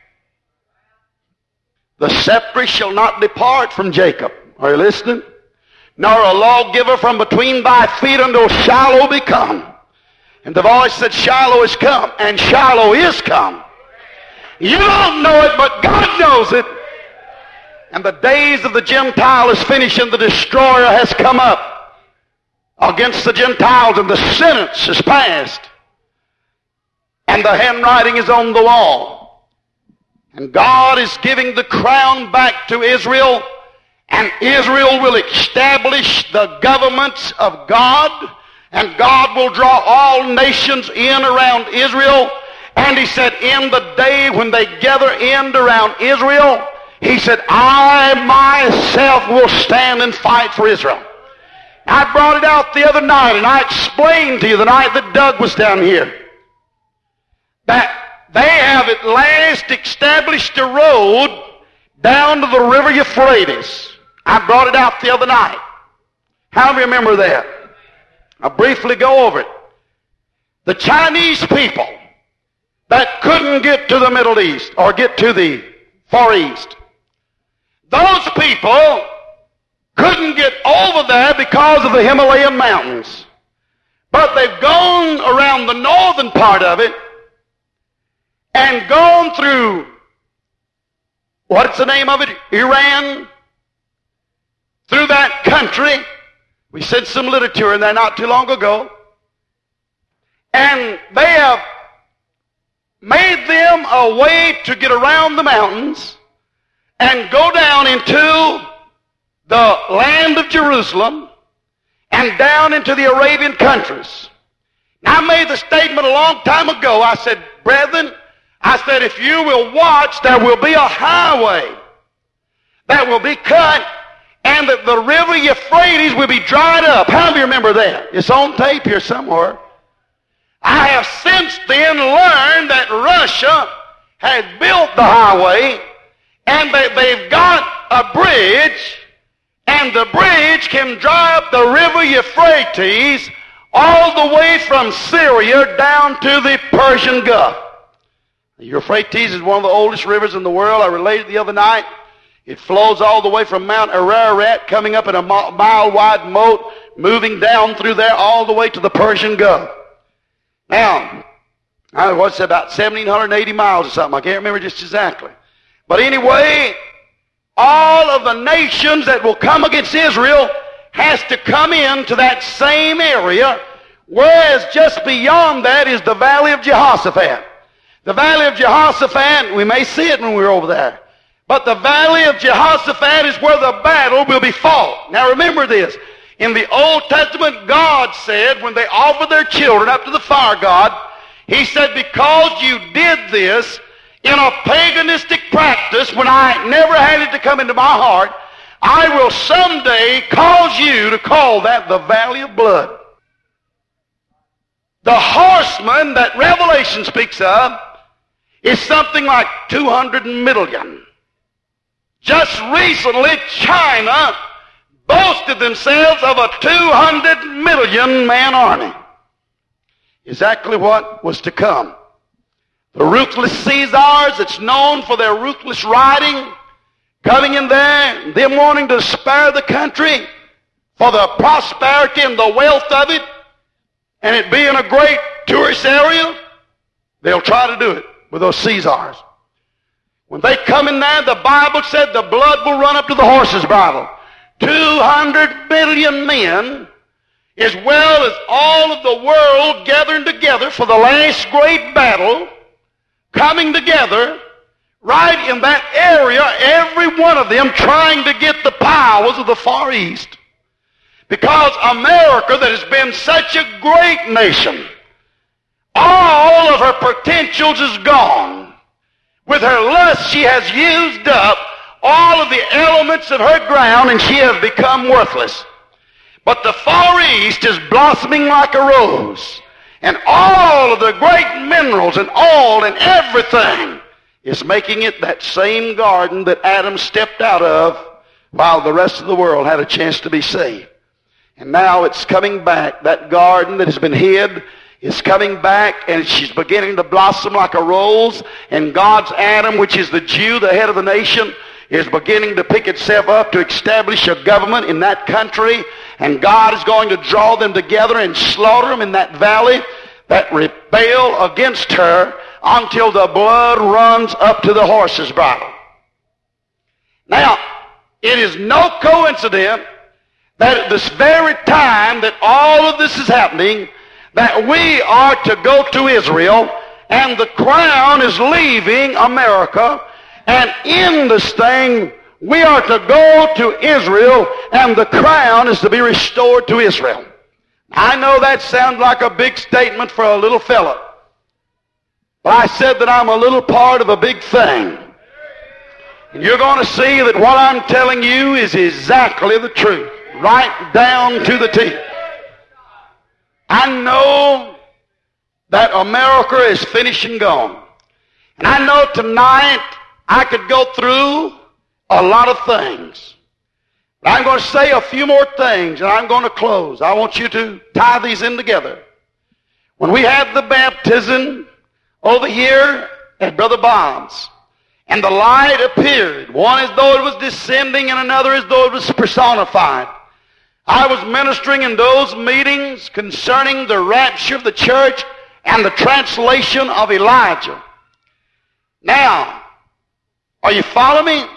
The scepter shall not depart from Jacob. Are you listening? Nor a lawgiver from between thy feet until Shiloh be come. And the voice said, Shiloh is come, and Shiloh is come. You don't know it, but God knows it. And the days of the Gentile is finished, and the destroyer has come up against the Gentiles, and the sentence is passed. And the handwriting is on the wall. And God is giving the crown back to Israel, and Israel will establish the governments of God, and God will draw all nations in around Israel. And he said, in the day when they gather in around Israel, he said, I myself will stand and fight for Israel. I brought it out the other night, and I explained to you the night that Doug was down here, that they have at last established a road down to the river Euphrates. I brought it out the other night. How do you remember that? I'll briefly go over it. The Chinese people that couldn't get to the Middle East or get to the Far East, those people couldn't get over there because of the Himalayan mountains. But they've gone around the northern part of it and gone through, what's the name of it? Iran. Through that country. We sent some literature in there not too long ago. And they have made them a way to get around the mountains and go down into the land of Jerusalem and down into the Arabian countries. Now, I made the statement a long time ago. I said, brethren, I said, if you will watch, there will be a highway that will be cut, and that the river Euphrates will be dried up. How do you remember that? It's on tape here somewhere. I have since then learned that Russia has built the highway, and they've got a bridge, and the bridge can dry up the river Euphrates all the way from Syria down to the Persian Gulf. The Euphrates is one of the oldest rivers in the world. I related the other night. It flows all the way from Mount Ararat, coming up in a mile-wide moat, moving down through there all the way to the Persian Gulf. Now, what's it, about 1,780 miles or something? I can't remember just exactly. But anyway, all of the nations that will come against Israel has to come into that same area, whereas just beyond that is the Valley of Jehoshaphat. The Valley of Jehoshaphat, we may see it when we're over there. But the Valley of Jehoshaphat is where the battle will be fought. Now remember this. In the Old Testament, God said, when they offered their children up to the fire god, He said, because you did this in a paganistic practice, when I never had it to come into my heart, I will someday cause you to call that the Valley of Blood. The horseman that Revelation speaks of is something like 200 million. Just recently, China boasted themselves of a 200 million man army. Exactly what was to come. The ruthless Caesars, that's known for their ruthless riding, coming in there, them wanting to spare the country for the prosperity and the wealth of it, and it being a great tourist area, they'll try to do it with those Caesars. When they come in there, the Bible said the blood will run up to the horse's bridle. 200 billion men, as well as all of the world gathering together for the last great battle, coming together right in that area, every one of them trying to get the powers of the Far East. Because America, that has been such a great nation, all of her potentials is gone. With her lust, she has used up all of the elements of her ground, and she has become worthless. But the Far East is blossoming like a rose, and all of the great minerals and oil and everything is making it that same garden that Adam stepped out of while the rest of the world had a chance to be saved. And now it's coming back. That garden that has been hid is coming back, and she's beginning to blossom like a rose. And God's Adam, which is the Jew, the head of the nation, is beginning to pick itself up to establish a government in that country. And God is going to draw them together and slaughter them in that valley that rebel against her until the blood runs up to the horse's bridle. Now, it is no coincidence that at this very time that all of this is happening, that we are to go to Israel, and the crown is leaving America, and in this thing, we are to go to Israel, and the crown is to be restored to Israel. I know that sounds like a big statement for a little fella, but I said that I'm a little part of a big thing. And you're going to see that what I'm telling you is exactly the truth, right down to the T. I know that America is finished and gone. And I know tonight I could go through a lot of things. But I'm going to say a few more things, and I'm going to close. I want you to tie these in together. When we had the baptism over here at Brother Bob's, and the light appeared, one as though it was descending and another as though it was personified. I was ministering in those meetings concerning the rapture of the church and the translation of Elijah. Now, are you following me?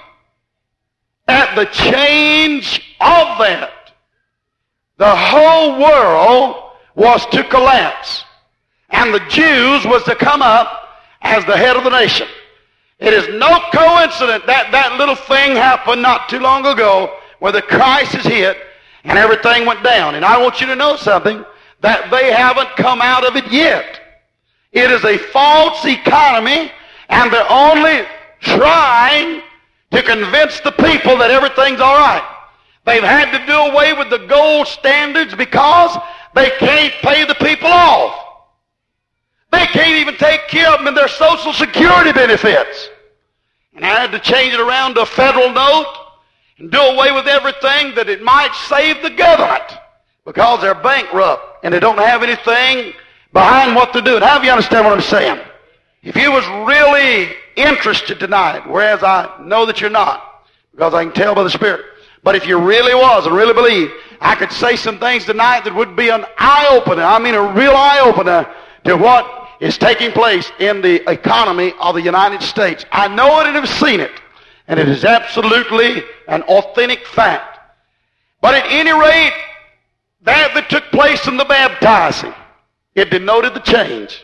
At the change of that, the whole world was to collapse, and the Jews was to come up as the head of the nation. It is no coincidence that that little thing happened not too long ago where the crisis hit and everything went down. And I want you to know something, that they haven't come out of it yet. It is a false economy, and they're only trying to convince the people that everything's all right. They've had to do away with the gold standards because they can't pay the people off. They can't even take care of them in their Social Security benefits. And I had to change it around to a federal note and do away with everything that it might save the government, because they're bankrupt and they don't have anything behind what they're doing. How do you understand what I'm saying? If you was really interested tonight, whereas I know that you're not, because I can tell by the Spirit, but if you really was and really believed, I could say some things tonight that would be an eye-opener. I mean a real eye-opener to what is taking place in the economy of the United States. I know it and have seen it, and it is absolutely an authentic fact. But at any rate, that took place in the baptizing, it denoted the change.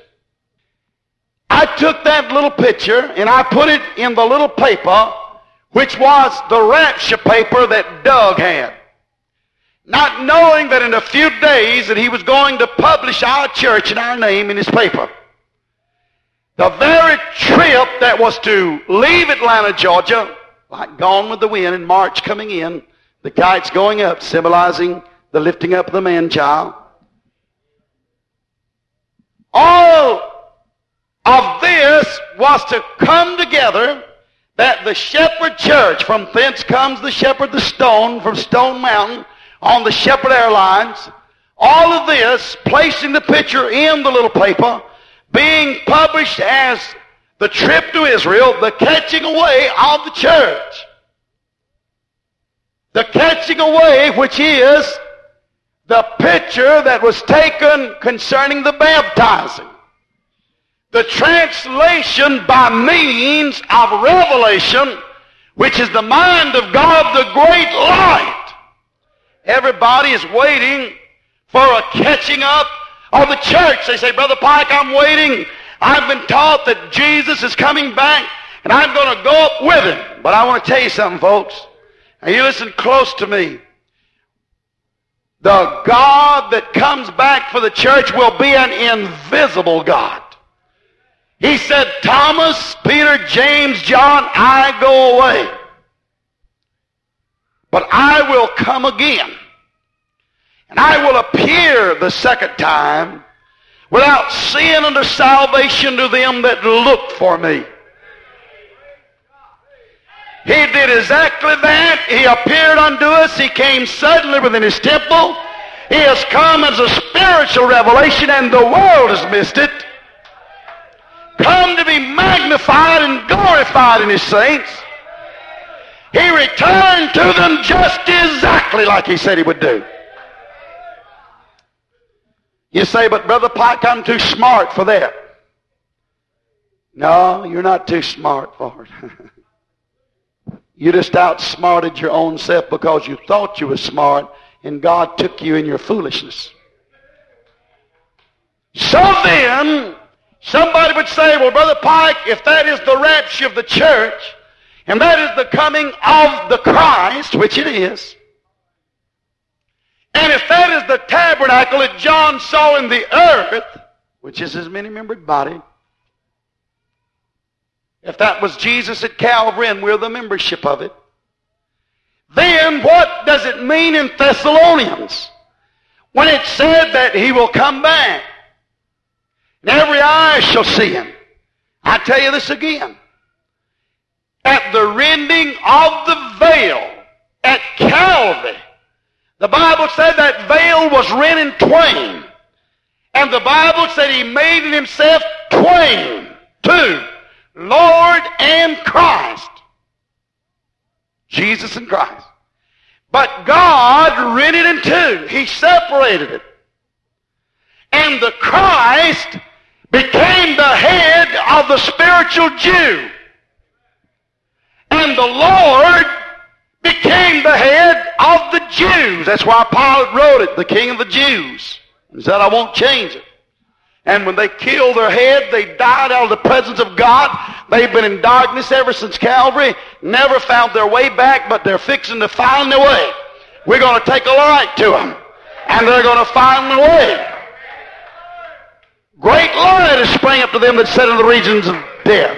I took that little picture and I put it in the little paper, which was the rapture paper that Doug had, not knowing that in a few days that he was going to publish our church and our name in his paper. The very trip that was to leave Atlanta, Georgia, like Gone with the Wind, and March coming in, the kites going up, symbolizing the lifting up of the man-child. All of this was to come together, that the Shepherd Church, from thence comes the Shepherd, the Stone, from Stone Mountain, on the Shepherd Airlines, all of this, placing the picture in the little paper, being published as the trip to Israel, the catching away of the church. The catching away, which is the picture that was taken concerning the baptizing. The translation by means of revelation, which is the mind of God, the great light. Everybody is waiting for a catching up of the church. They say, Brother Pike, I'm waiting. I've been taught that Jesus is coming back, and I'm going to go up with him. But I want to tell you something, folks. Now, you listen close to me. The God that comes back for the church will be an invisible God. He said, Thomas, Peter, James, John, I go away, but I will come again. And I will appear the second time without sin unto salvation to them that look for me. He did exactly that. He appeared unto us. He came suddenly within his temple. He has come as a spiritual revelation, and the world has missed it. Come to be magnified and glorified in His saints. He returned to them just exactly like He said He would do. You say, but Brother Pike, I'm too smart for that. No, you're not too smart for it. You just outsmarted your own self because you thought you were smart, and God took you in your foolishness. So then, somebody would say, well, Brother Pike, if that is the rapture of the church, and that is the coming of the Christ, which it is, and if that is the tabernacle that John saw in the earth, which is His many-membered body, if that was Jesus at Calvary and we're the membership of it, then what does it mean in Thessalonians when it said that He will come back and every eye shall see Him? I tell you this again. At the rending of the veil at Calvary, the Bible said that veil was rent in twain. And the Bible said He made in Himself twain, two, Lord and Christ. Jesus and Christ. But God rent it in two. He separated it. And the Christ became the head of the spiritual Jew. And the Lord became the head of the Jews. That's why Pilate wrote it, the King of the Jews. He said, I won't change it. And when they killed their head, they died out of the presence of God. They've been in darkness ever since Calvary, never found their way back, but they're fixing to find their way. We're going to take a light to them, and they're going to find their way. Great light has sprang up to them that sat in the regions of death.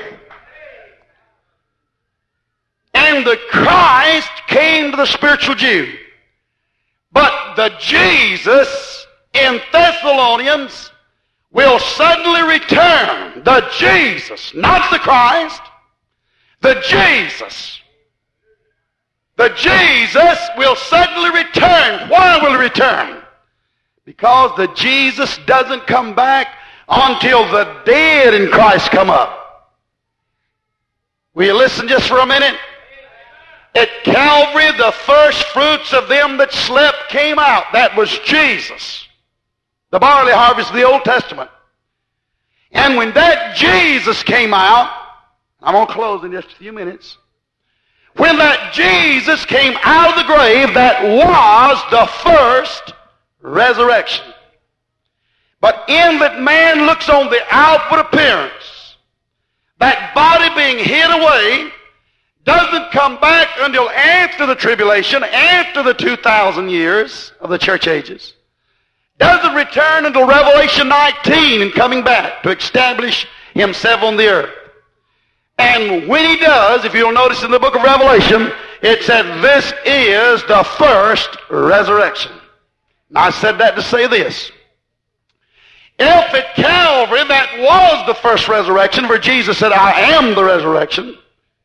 And the Christ came to the spiritual Jew. But the Jesus in Thessalonians will suddenly return. The Jesus, not the Christ. The Jesus. The Jesus will suddenly return. Why will He return? Because the Jesus doesn't come back until the dead in Christ come up. Will you listen just for a minute? At Calvary, the first fruits of them that slept came out. That was Jesus. The barley harvest of the Old Testament. And when that Jesus came out, I'm going to close in just a few minutes. When that Jesus came out of the grave, that was the first resurrection. But in that man looks on the outward appearance, that body being hid away, doesn't come back until after the tribulation, after the 2,000 years of the church ages. Doesn't return until Revelation 19 and coming back to establish Himself on the earth. And when He does, if you'll notice in the book of Revelation, it said this is the first resurrection. Now I said that to say this. If at Calvary that was the first resurrection, where Jesus said, I am the resurrection,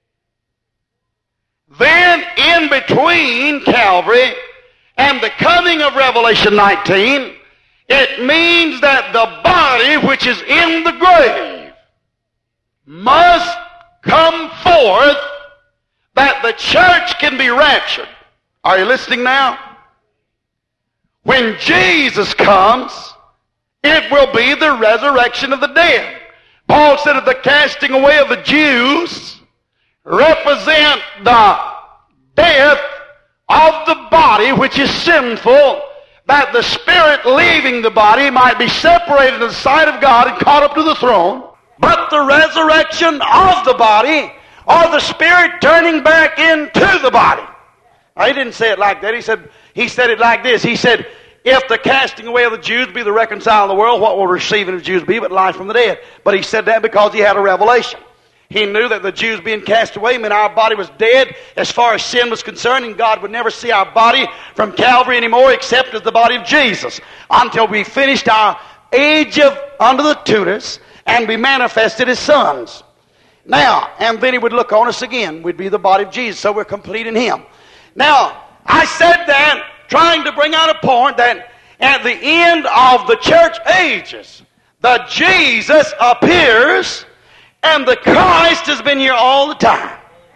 then in between Calvary and the coming of Revelation 19, it means that the body which is in the grave must come forth that the church can be raptured. Are you listening now? When Jesus comes, it will be the resurrection of the dead. Paul said that the casting away of the Jews represent the death of the body which is sinful, that the spirit leaving the body might be separated in the sight of God and caught up to the throne. But the resurrection of the body, or the spirit turning back into the body. Now, he didn't say it like that. He said it like this. He said, if the casting away of the Jews be the reconciling of the world, what will receiving of the Jews be but life from the dead? But he said that because he had a revelation. He knew that the Jews being cast away meant our body was dead as far as sin was concerned, and God would never see our body from Calvary anymore except as the body of Jesus until we finished our age of under the tutors and be manifested as sons. Now, and then He would look on us again. We'd be the body of Jesus, so we're complete in Him. Now, I said that trying to bring out a point that at the end of the church ages, the Jesus appears, and the Christ has been here all the time.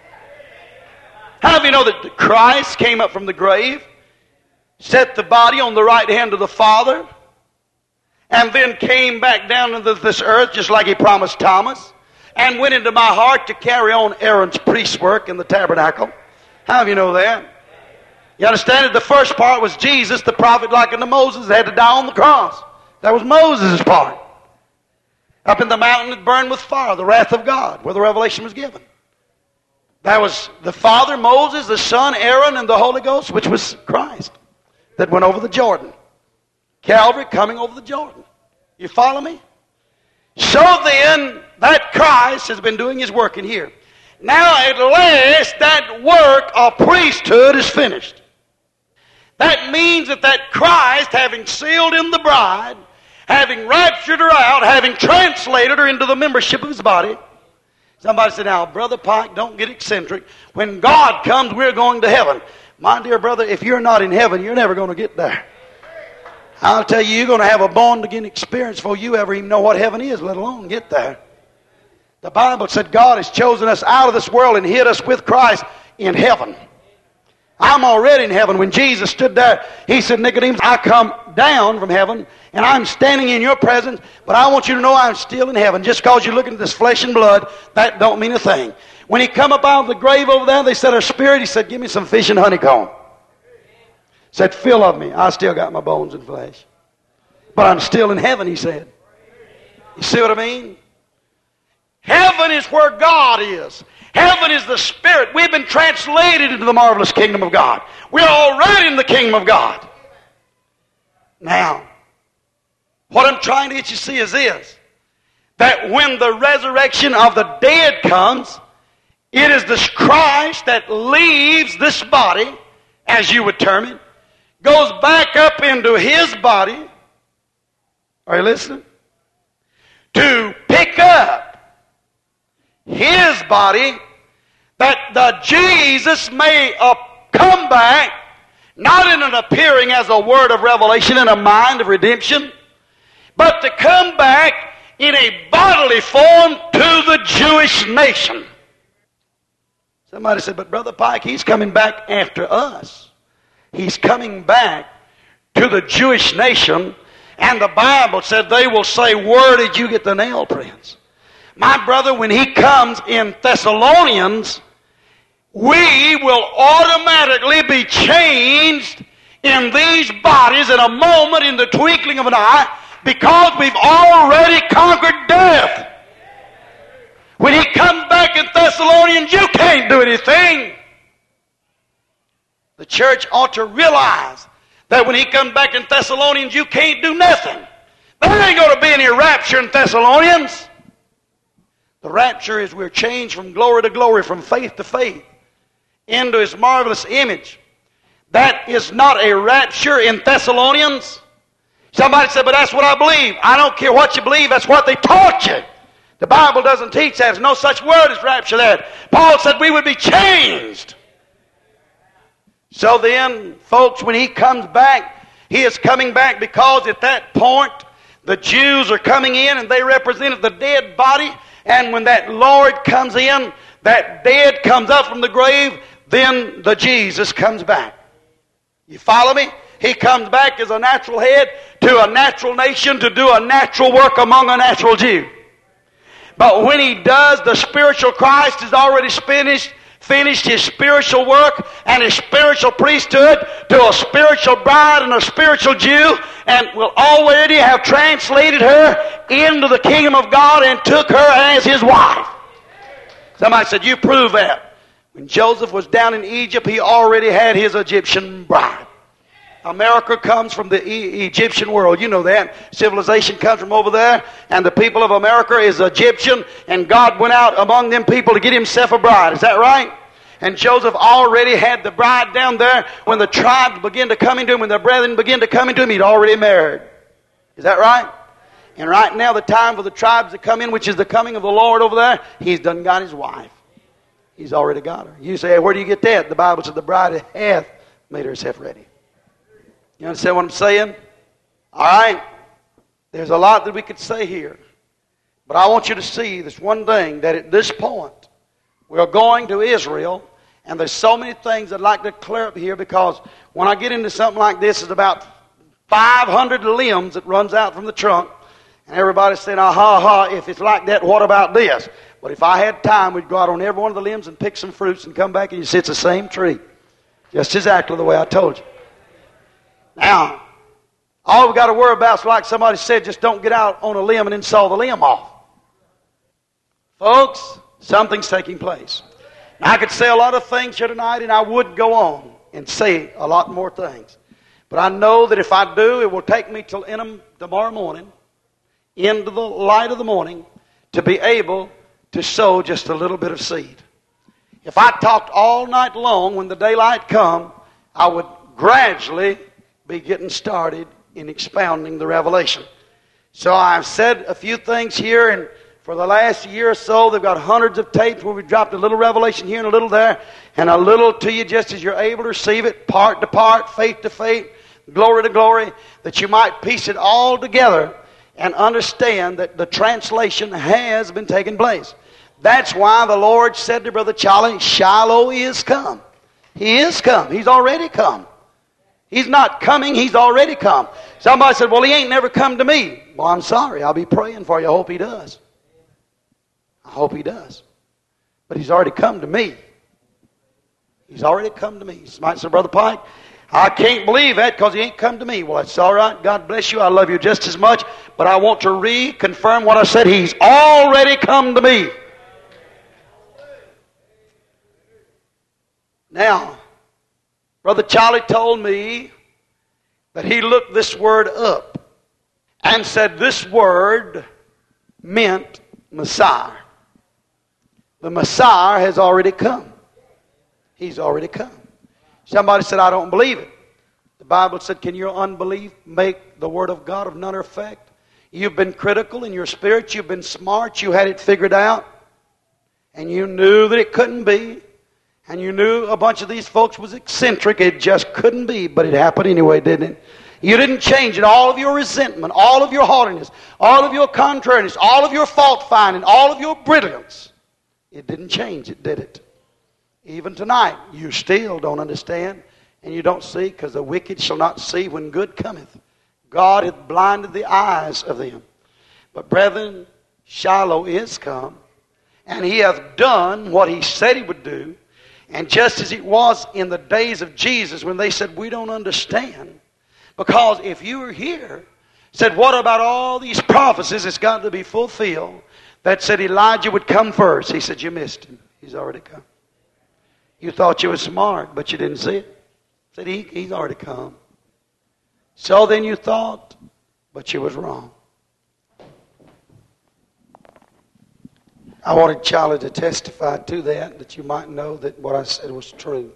How do you know that the Christ came up from the grave, set the body on the right hand of the Father, and then came back down into this earth just like He promised Thomas, and went into my heart to carry on Aaron's priest work in the tabernacle? How do you know that? You understand it? The first part was Jesus, the prophet like unto Moses, had to die on the cross. That was Moses' part. Up in the mountain that burned with fire, the wrath of God, where the revelation was given. That was the Father, Moses, the Son, Aaron, and the Holy Ghost, which was Christ, that went over the Jordan. Calvary coming over the Jordan. You follow me? So then, that Christ has been doing His work in here. Now at last, that work of priesthood is finished. That means that Christ, having sealed in the bride, having raptured her out, having translated her into the membership of His body. Somebody said, now, Brother Pike, don't get eccentric. When God comes, we're going to heaven. My dear brother, if you're not in heaven, you're never going to get there. I'll tell you, you're going to have a born-again experience before you ever even know what heaven is, let alone get there. The Bible said God has chosen us out of this world and hid us with Christ in heaven. I'm already in heaven. When Jesus stood there, He said, Nicodemus, I come down from heaven, and I'm standing in your presence, but I want you to know I'm still in heaven. Just because you're looking at this flesh and blood, that don't mean a thing. When He come up out of the grave over there, they said, our spirit, He said, give me some fish and honeycomb. Said, fill of me. I still got my bones and flesh. But I'm still in heaven, He said. You see what I mean? Heaven is where God is. Heaven is the Spirit. We've been translated into the marvelous kingdom of God. We're already in the kingdom of God. Now, what I'm trying to get you to see is this. That when the resurrection of the dead comes, it is this Christ that leaves this body, as you would term it, goes back up into His body. Are you listening? To pick up His body, that the Jesus may come back, not in an appearing as a word of revelation in a mind of redemption, but to come back in a bodily form to the Jewish nation. Somebody said, but Brother Pike, He's coming back after us. He's coming back to the Jewish nation, and the Bible said they will say, where did you get the nail prints? My brother, when He comes in Thessalonians, we will automatically be changed in these bodies in a moment, in the twinkling of an eye, because we've already conquered death. When He comes back in Thessalonians, you can't do anything. The church ought to realize that when He comes back in Thessalonians, you can't do nothing. There ain't going to be any rapture in Thessalonians. The rapture is we're changed from glory to glory, from faith to faith, into His marvelous image. That is not a rapture in Thessalonians. Somebody said, but that's what I believe. I don't care what you believe, that's what they taught you. The Bible doesn't teach that. There's no such word as rapture there. Paul said we would be changed. So then, folks, when He comes back, He is coming back because at that point, the Jews are coming in and they represented the dead body. And when that Lord comes in, that dead comes up from the grave, then the Jesus comes back. You follow me? He comes back as a natural head to a natural nation to do a natural work among a natural Jew. But when He does, the spiritual Christ has already finished His spiritual work and His spiritual priesthood to a spiritual bride and a spiritual Jew, and will already have translated her into the kingdom of God and took her as His wife. Somebody said, you prove that. When Joseph was down in Egypt, he already had his Egyptian bride. America comes from the Egyptian world. You know that. Civilization comes from over there, and the people of America is Egyptian, and God went out among them people to get Himself a bride. Is that right? And Joseph already had the bride down there. When the tribes began to come into him, when the brethren began to come into him, he'd already married. Is that right? And right now, the time for the tribes to come in, which is the coming of the Lord over there, He's done got His wife. He's already got her. You say, hey, where do you get that? The Bible said the bride hath made herself ready. You understand what I'm saying? All right? There's a lot that we could say here. But I want you to see this one thing, that at this point, we're going to Israel, and there's so many things I'd like to clear up here, because when I get into something like this, it's about 500 limbs that runs out from the trunk, and everybody's saying, if it's like that, what about this? But if I had time, we'd go out on every one of the limbs and pick some fruits and come back, and you see it's the same tree. Just exactly the way I told you. Now, all we've got to worry about is, like somebody said, just don't get out on a limb and then saw the limb off. Folks, something's taking place. Now, I could say a lot of things here tonight, and I would go on and say a lot more things. But I know that if I do, it will take me till tomorrow morning, into the light of the morning, to be able to sow just a little bit of seed. If I talked all night long, when the daylight come, I would gradually be getting started in expounding the revelation. So I've said a few things here, and for the last year or so, they've got hundreds of tapes where we've dropped a little revelation here and a little there, and a little to you just as you're able to receive it, part to part, faith to faith, glory to glory, that you might piece it all together and understand that the translation has been taking place. That's why the Lord said to Brother Charlie, Shiloh is come. He is come. He's already come. He's not coming, He's already come. Somebody said, well, He ain't never come to me. Well, I'm sorry. I'll be praying for you. I hope He does. I hope He does. But He's already come to me. He's already come to me. You might say, Brother Pike, I can't believe that because He ain't come to me. Well, that's all right. God bless you. I love you just as much. But I want to reconfirm what I said. He's already come to me. Now, Brother Charlie told me that he looked this word up and said this word meant Messiah. The Messiah has already come. He's already come. Somebody said, I don't believe it. The Bible said, can your unbelief make the Word of God of none effect? You've been critical in your spirit. You've been smart. You had it figured out. And you knew that it couldn't be. And you knew a bunch of these folks was eccentric. It just couldn't be. But it happened anyway, didn't it? You didn't change it. All of your resentment, all of your haughtiness, all of your contrariness, all of your fault finding, all of your brilliance. It didn't change it, did it? Even tonight, you still don't understand and you don't see, because the wicked shall not see when good cometh. God hath blinded the eyes of them. But brethren, Shiloh is come, and He hath done what He said He would do. And just as it was in the days of Jesus when they said, we don't understand. Because if you were here, said, what about all these prophecies that's got to be fulfilled that said Elijah would come first? He said, you missed him. He's already come. You thought you were smart, but you didn't see it. Said, he's already come. So then you thought, but you was wrong. I wanted Charlie to testify to that you might know that what I said was true.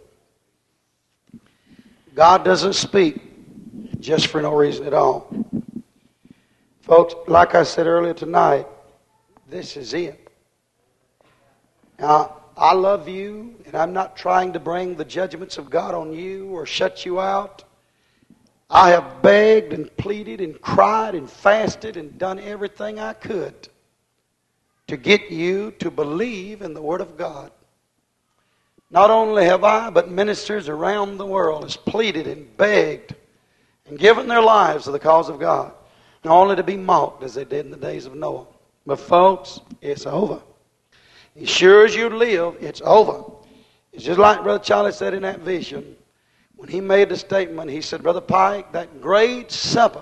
God doesn't speak just for no reason at all. Folks, like I said earlier tonight, this is it. Now, I love you, and I'm not trying to bring the judgments of God on you or shut you out. I have begged and pleaded and cried and fasted and done everything I could to get you to believe in the Word of God. Not only have I, but ministers around the world has pleaded and begged and given their lives to the cause of God, not only to be mocked as they did in the days of Noah. But folks, it's over. As sure as you live, it's over. It's just like Brother Charlie said in that vision. When he made the statement, he said, Brother Pike, that great supper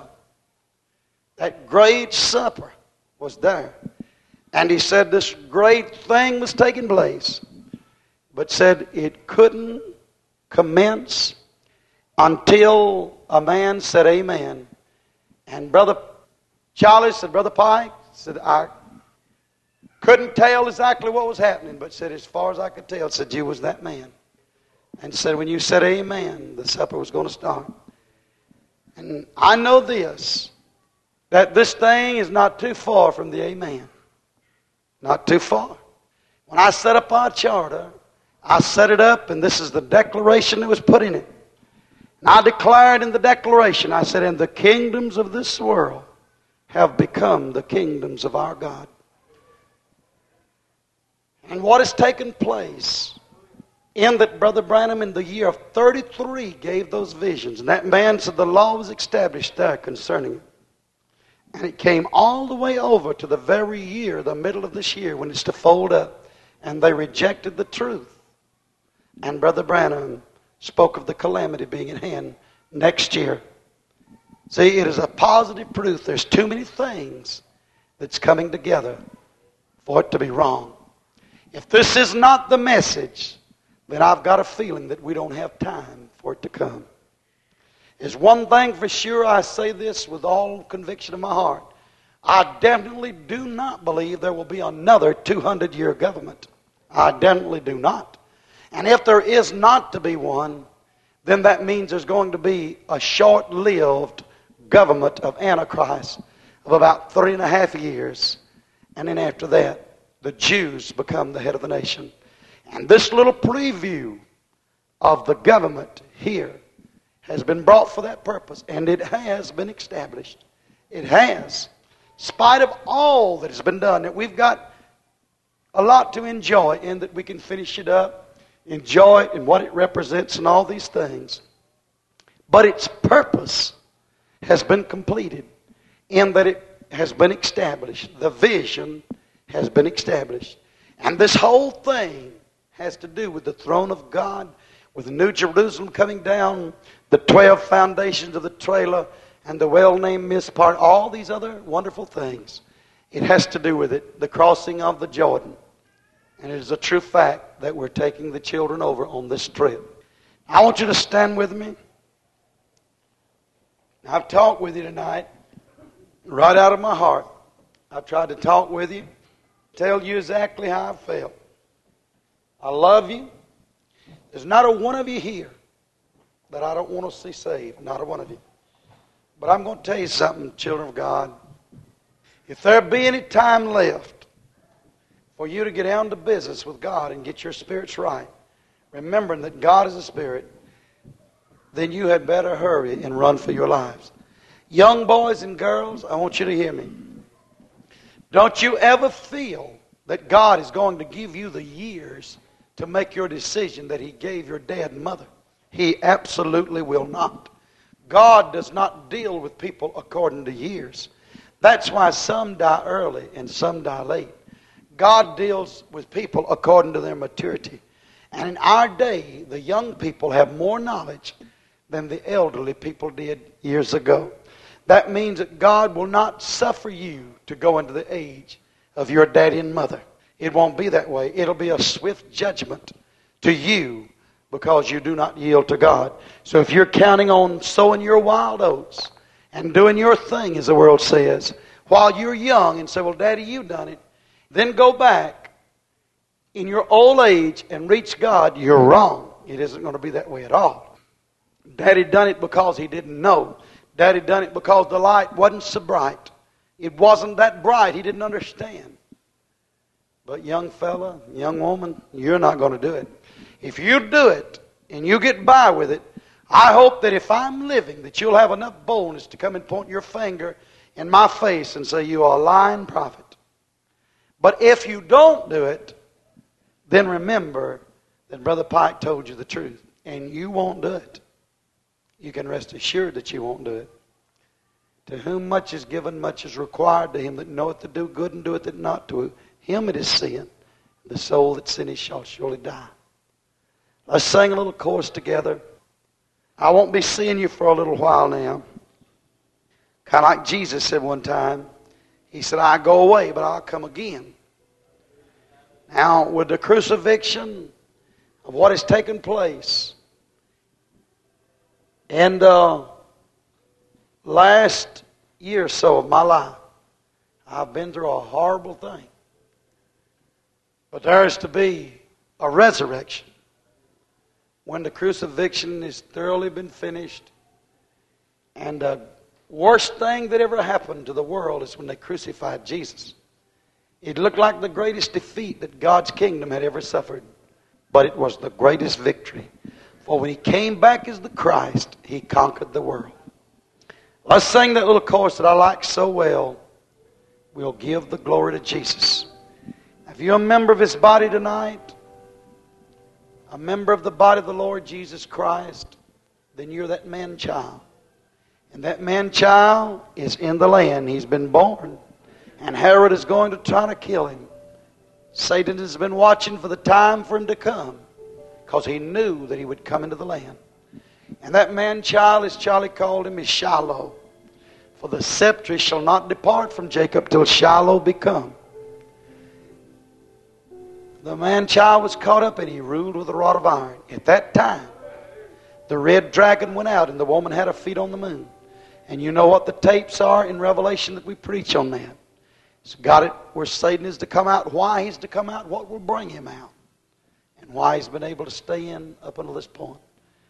was there. And he said this great thing was taking place, but said it couldn't commence until a man said amen. And Brother Charlie said, Brother Pike, said, I couldn't tell exactly what was happening, but said as far as I could tell, said you was that man. And said when you said amen, the supper was going to start. And I know this, that this thing is not too far from the amen. Not too far. When I set up our charter, I set it up, and this is the declaration that was put in it. And I declared in the declaration, I said, and the kingdoms of this world have become the kingdoms of our God. And what has taken place in that Brother Branham in the year of 33 gave those visions. And that man said the law was established there concerning it. And it came all the way over to the very year, the middle of this year, when it's to fold up. And they rejected the truth. And Brother Branham spoke of the calamity being at hand next year. See, it is a positive proof. There's too many things that's coming together for it to be wrong. If this is not the message, then I've got a feeling that we don't have time for it to come. There's one thing for sure, I say this with all conviction of my heart. I definitely do not believe there will be another 200-year government. I definitely do not. And if there is not to be one, then that means there's going to be a short-lived government of Antichrist of about 3.5 years. And then after that, the Jews become the head of the nation. And this little preview of the government here has been brought for that purpose, and it has been established. It has. In spite of all that has been done, that we've got a lot to enjoy in that we can finish it up, enjoy it and what it represents and all these things. But its purpose has been completed in that it has been established. The vision has been established. And this whole thing has to do with the throne of God, with the New Jerusalem coming down, the 12 foundations of the trailer, and the well-named Mizpar, all these other wonderful things. It has to do with it, the crossing of the Jordan. And it is a true fact that we're taking the children over on this trip. I want you to stand with me. I've talked with you tonight, right out of my heart. I've tried to talk with you, tell you exactly how I felt. I love you. There's not a one of you here that I don't want to see saved. Not a one of you. But I'm going to tell you something, children of God. If there be any time left for you to get down to business with God and get your spirits right, remembering that God is a spirit, then you had better hurry and run for your lives. Young boys and girls, I want you to hear me. Don't you ever feel that God is going to give you the years to make your decision that He gave your dad and mother. He absolutely will not. God does not deal with people according to years. That's why some die early and some die late. God deals with people according to their maturity. And in our day, the young people have more knowledge than the elderly people did years ago. That means that God will not suffer you to go into the age of your daddy and mother. It won't be that way. It'll be a swift judgment to you because you do not yield to God. So if you're counting on sowing your wild oats and doing your thing, as the world says, while you're young and say, well, Daddy, you've done it, then go back in your old age and reach God, you're wrong. It isn't going to be that way at all. Daddy done it because he didn't know. Daddy done it because the light wasn't so bright. It wasn't that bright. He didn't understand. But young fella, young woman, you're not going to do it. If you do it and you get by with it, I hope that if I'm living, that you'll have enough boldness to come and point your finger in my face and say, you are a lying prophet. But if you don't do it, then remember that Brother Pike told you the truth. And you won't do it. You can rest assured that you won't do it. To whom much is given, much is required. To him that knoweth to do good and doeth it not, to him it is sin. The soul that sinneth shall surely die. Let's sing a little chorus together. I won't be seeing you for a little while now. Kind of like Jesus said one time. He said, I go away, but I'll come again. Now, with the crucifixion of what has taken place, and last year or so of my life, I've been through a horrible thing. But there is to be a resurrection when the crucifixion has thoroughly been finished. And the worst thing that ever happened to the world is when they crucified Jesus. It looked like the greatest defeat that God's kingdom had ever suffered. But it was the greatest victory. For when He came back as the Christ, He conquered the world. Let's sing that little chorus that I like so well. We'll give the glory to Jesus. If you're a member of His body tonight, a member of the body of the Lord Jesus Christ, then you're that man-child. And that man-child is in the land. He's been born. And Herod is going to try to kill him. Satan has been watching for the time for him to come, because he knew that he would come into the land. And that man-child, as Charlie called him, is Shiloh. For the scepter shall not depart from Jacob till Shiloh be come. The man-child was caught up and he ruled with a rod of iron. At that time, the red dragon went out and the woman had her feet on the moon. And you know what the tapes are in Revelation that we preach on that. It's got it where Satan is to come out, why he's to come out, what will bring him out, and why he's been able to stay in up until this point.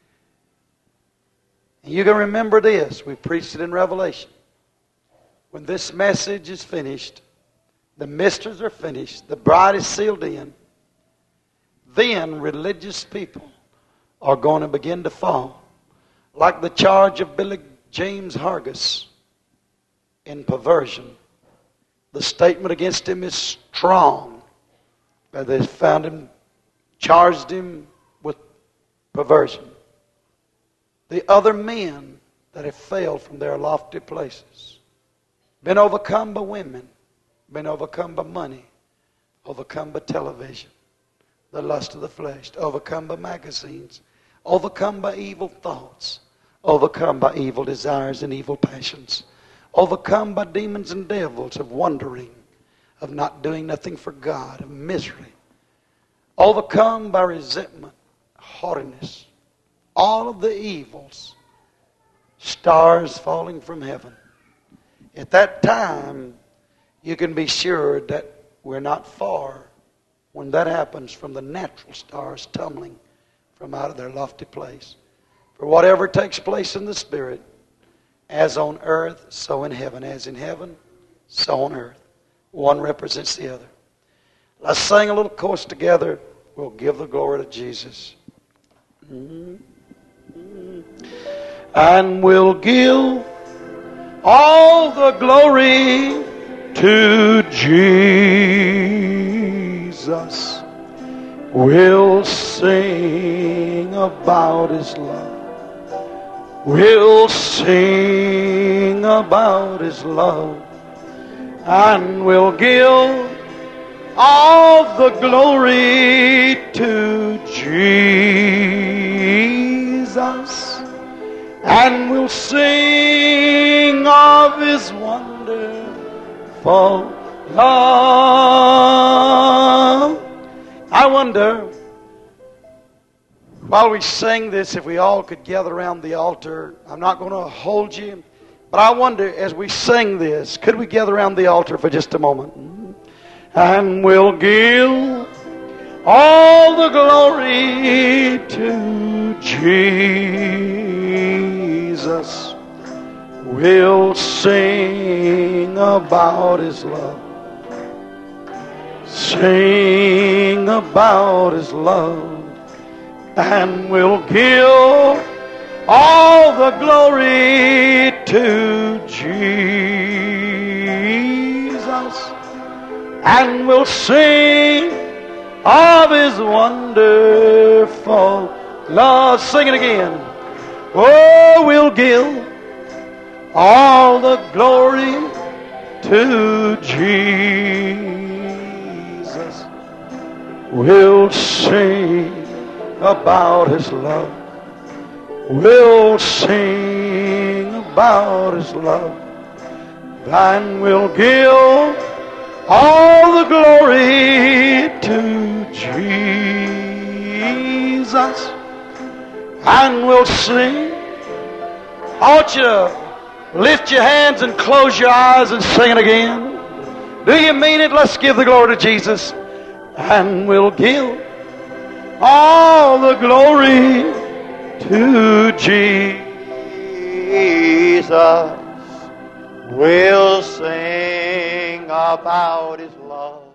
And you can remember this. We preached it in Revelation. When this message is finished, the mysteries are finished, the bride is sealed in, then religious people are going to begin to fall. Like the charge of Billy James Hargis in perversion. The statement against him is strong. They found him, charged him with perversion. The other men that have failed from their lofty places, been overcome by women, been overcome by money, overcome by television, the lust of the flesh, overcome by magazines, overcome by evil thoughts, overcome by evil desires and evil passions, overcome by demons and devils of wandering, of not doing nothing for God, of misery, overcome by resentment, haughtiness, all of the evils, stars falling from heaven. At that time, you can be sure that we're not far when that happens from the natural stars tumbling from out of their lofty place. For whatever takes place in the Spirit, as on earth, so in heaven. As in heaven, so on earth. One represents the other. Let's sing a little chorus together. We'll give the glory to Jesus. And we'll give all the glory to Jesus. We'll sing about His love. We'll sing about His love. And we'll give all the glory to Jesus. And we'll sing of His wonderful love. I wonder, while we sing this, if we all could gather around the altar. I'm not going to hold you, but I wonder, as we sing this, could we gather around the altar for just a moment? And we'll give all the glory to Jesus. We'll sing about His love. Sing about His love. And we'll give all the glory to Jesus. And we'll sing of His wonderful love. Sing it again. Oh, we'll give all the glory to Jesus. We'll sing about His love. We'll sing about His love. And we'll give all the glory to Jesus. And we'll sing. I want you to lift your hands and close your eyes and sing it again. Do you mean it? Let's give the glory to Jesus. And we'll give all the glory to Jesus. We'll sing about His love.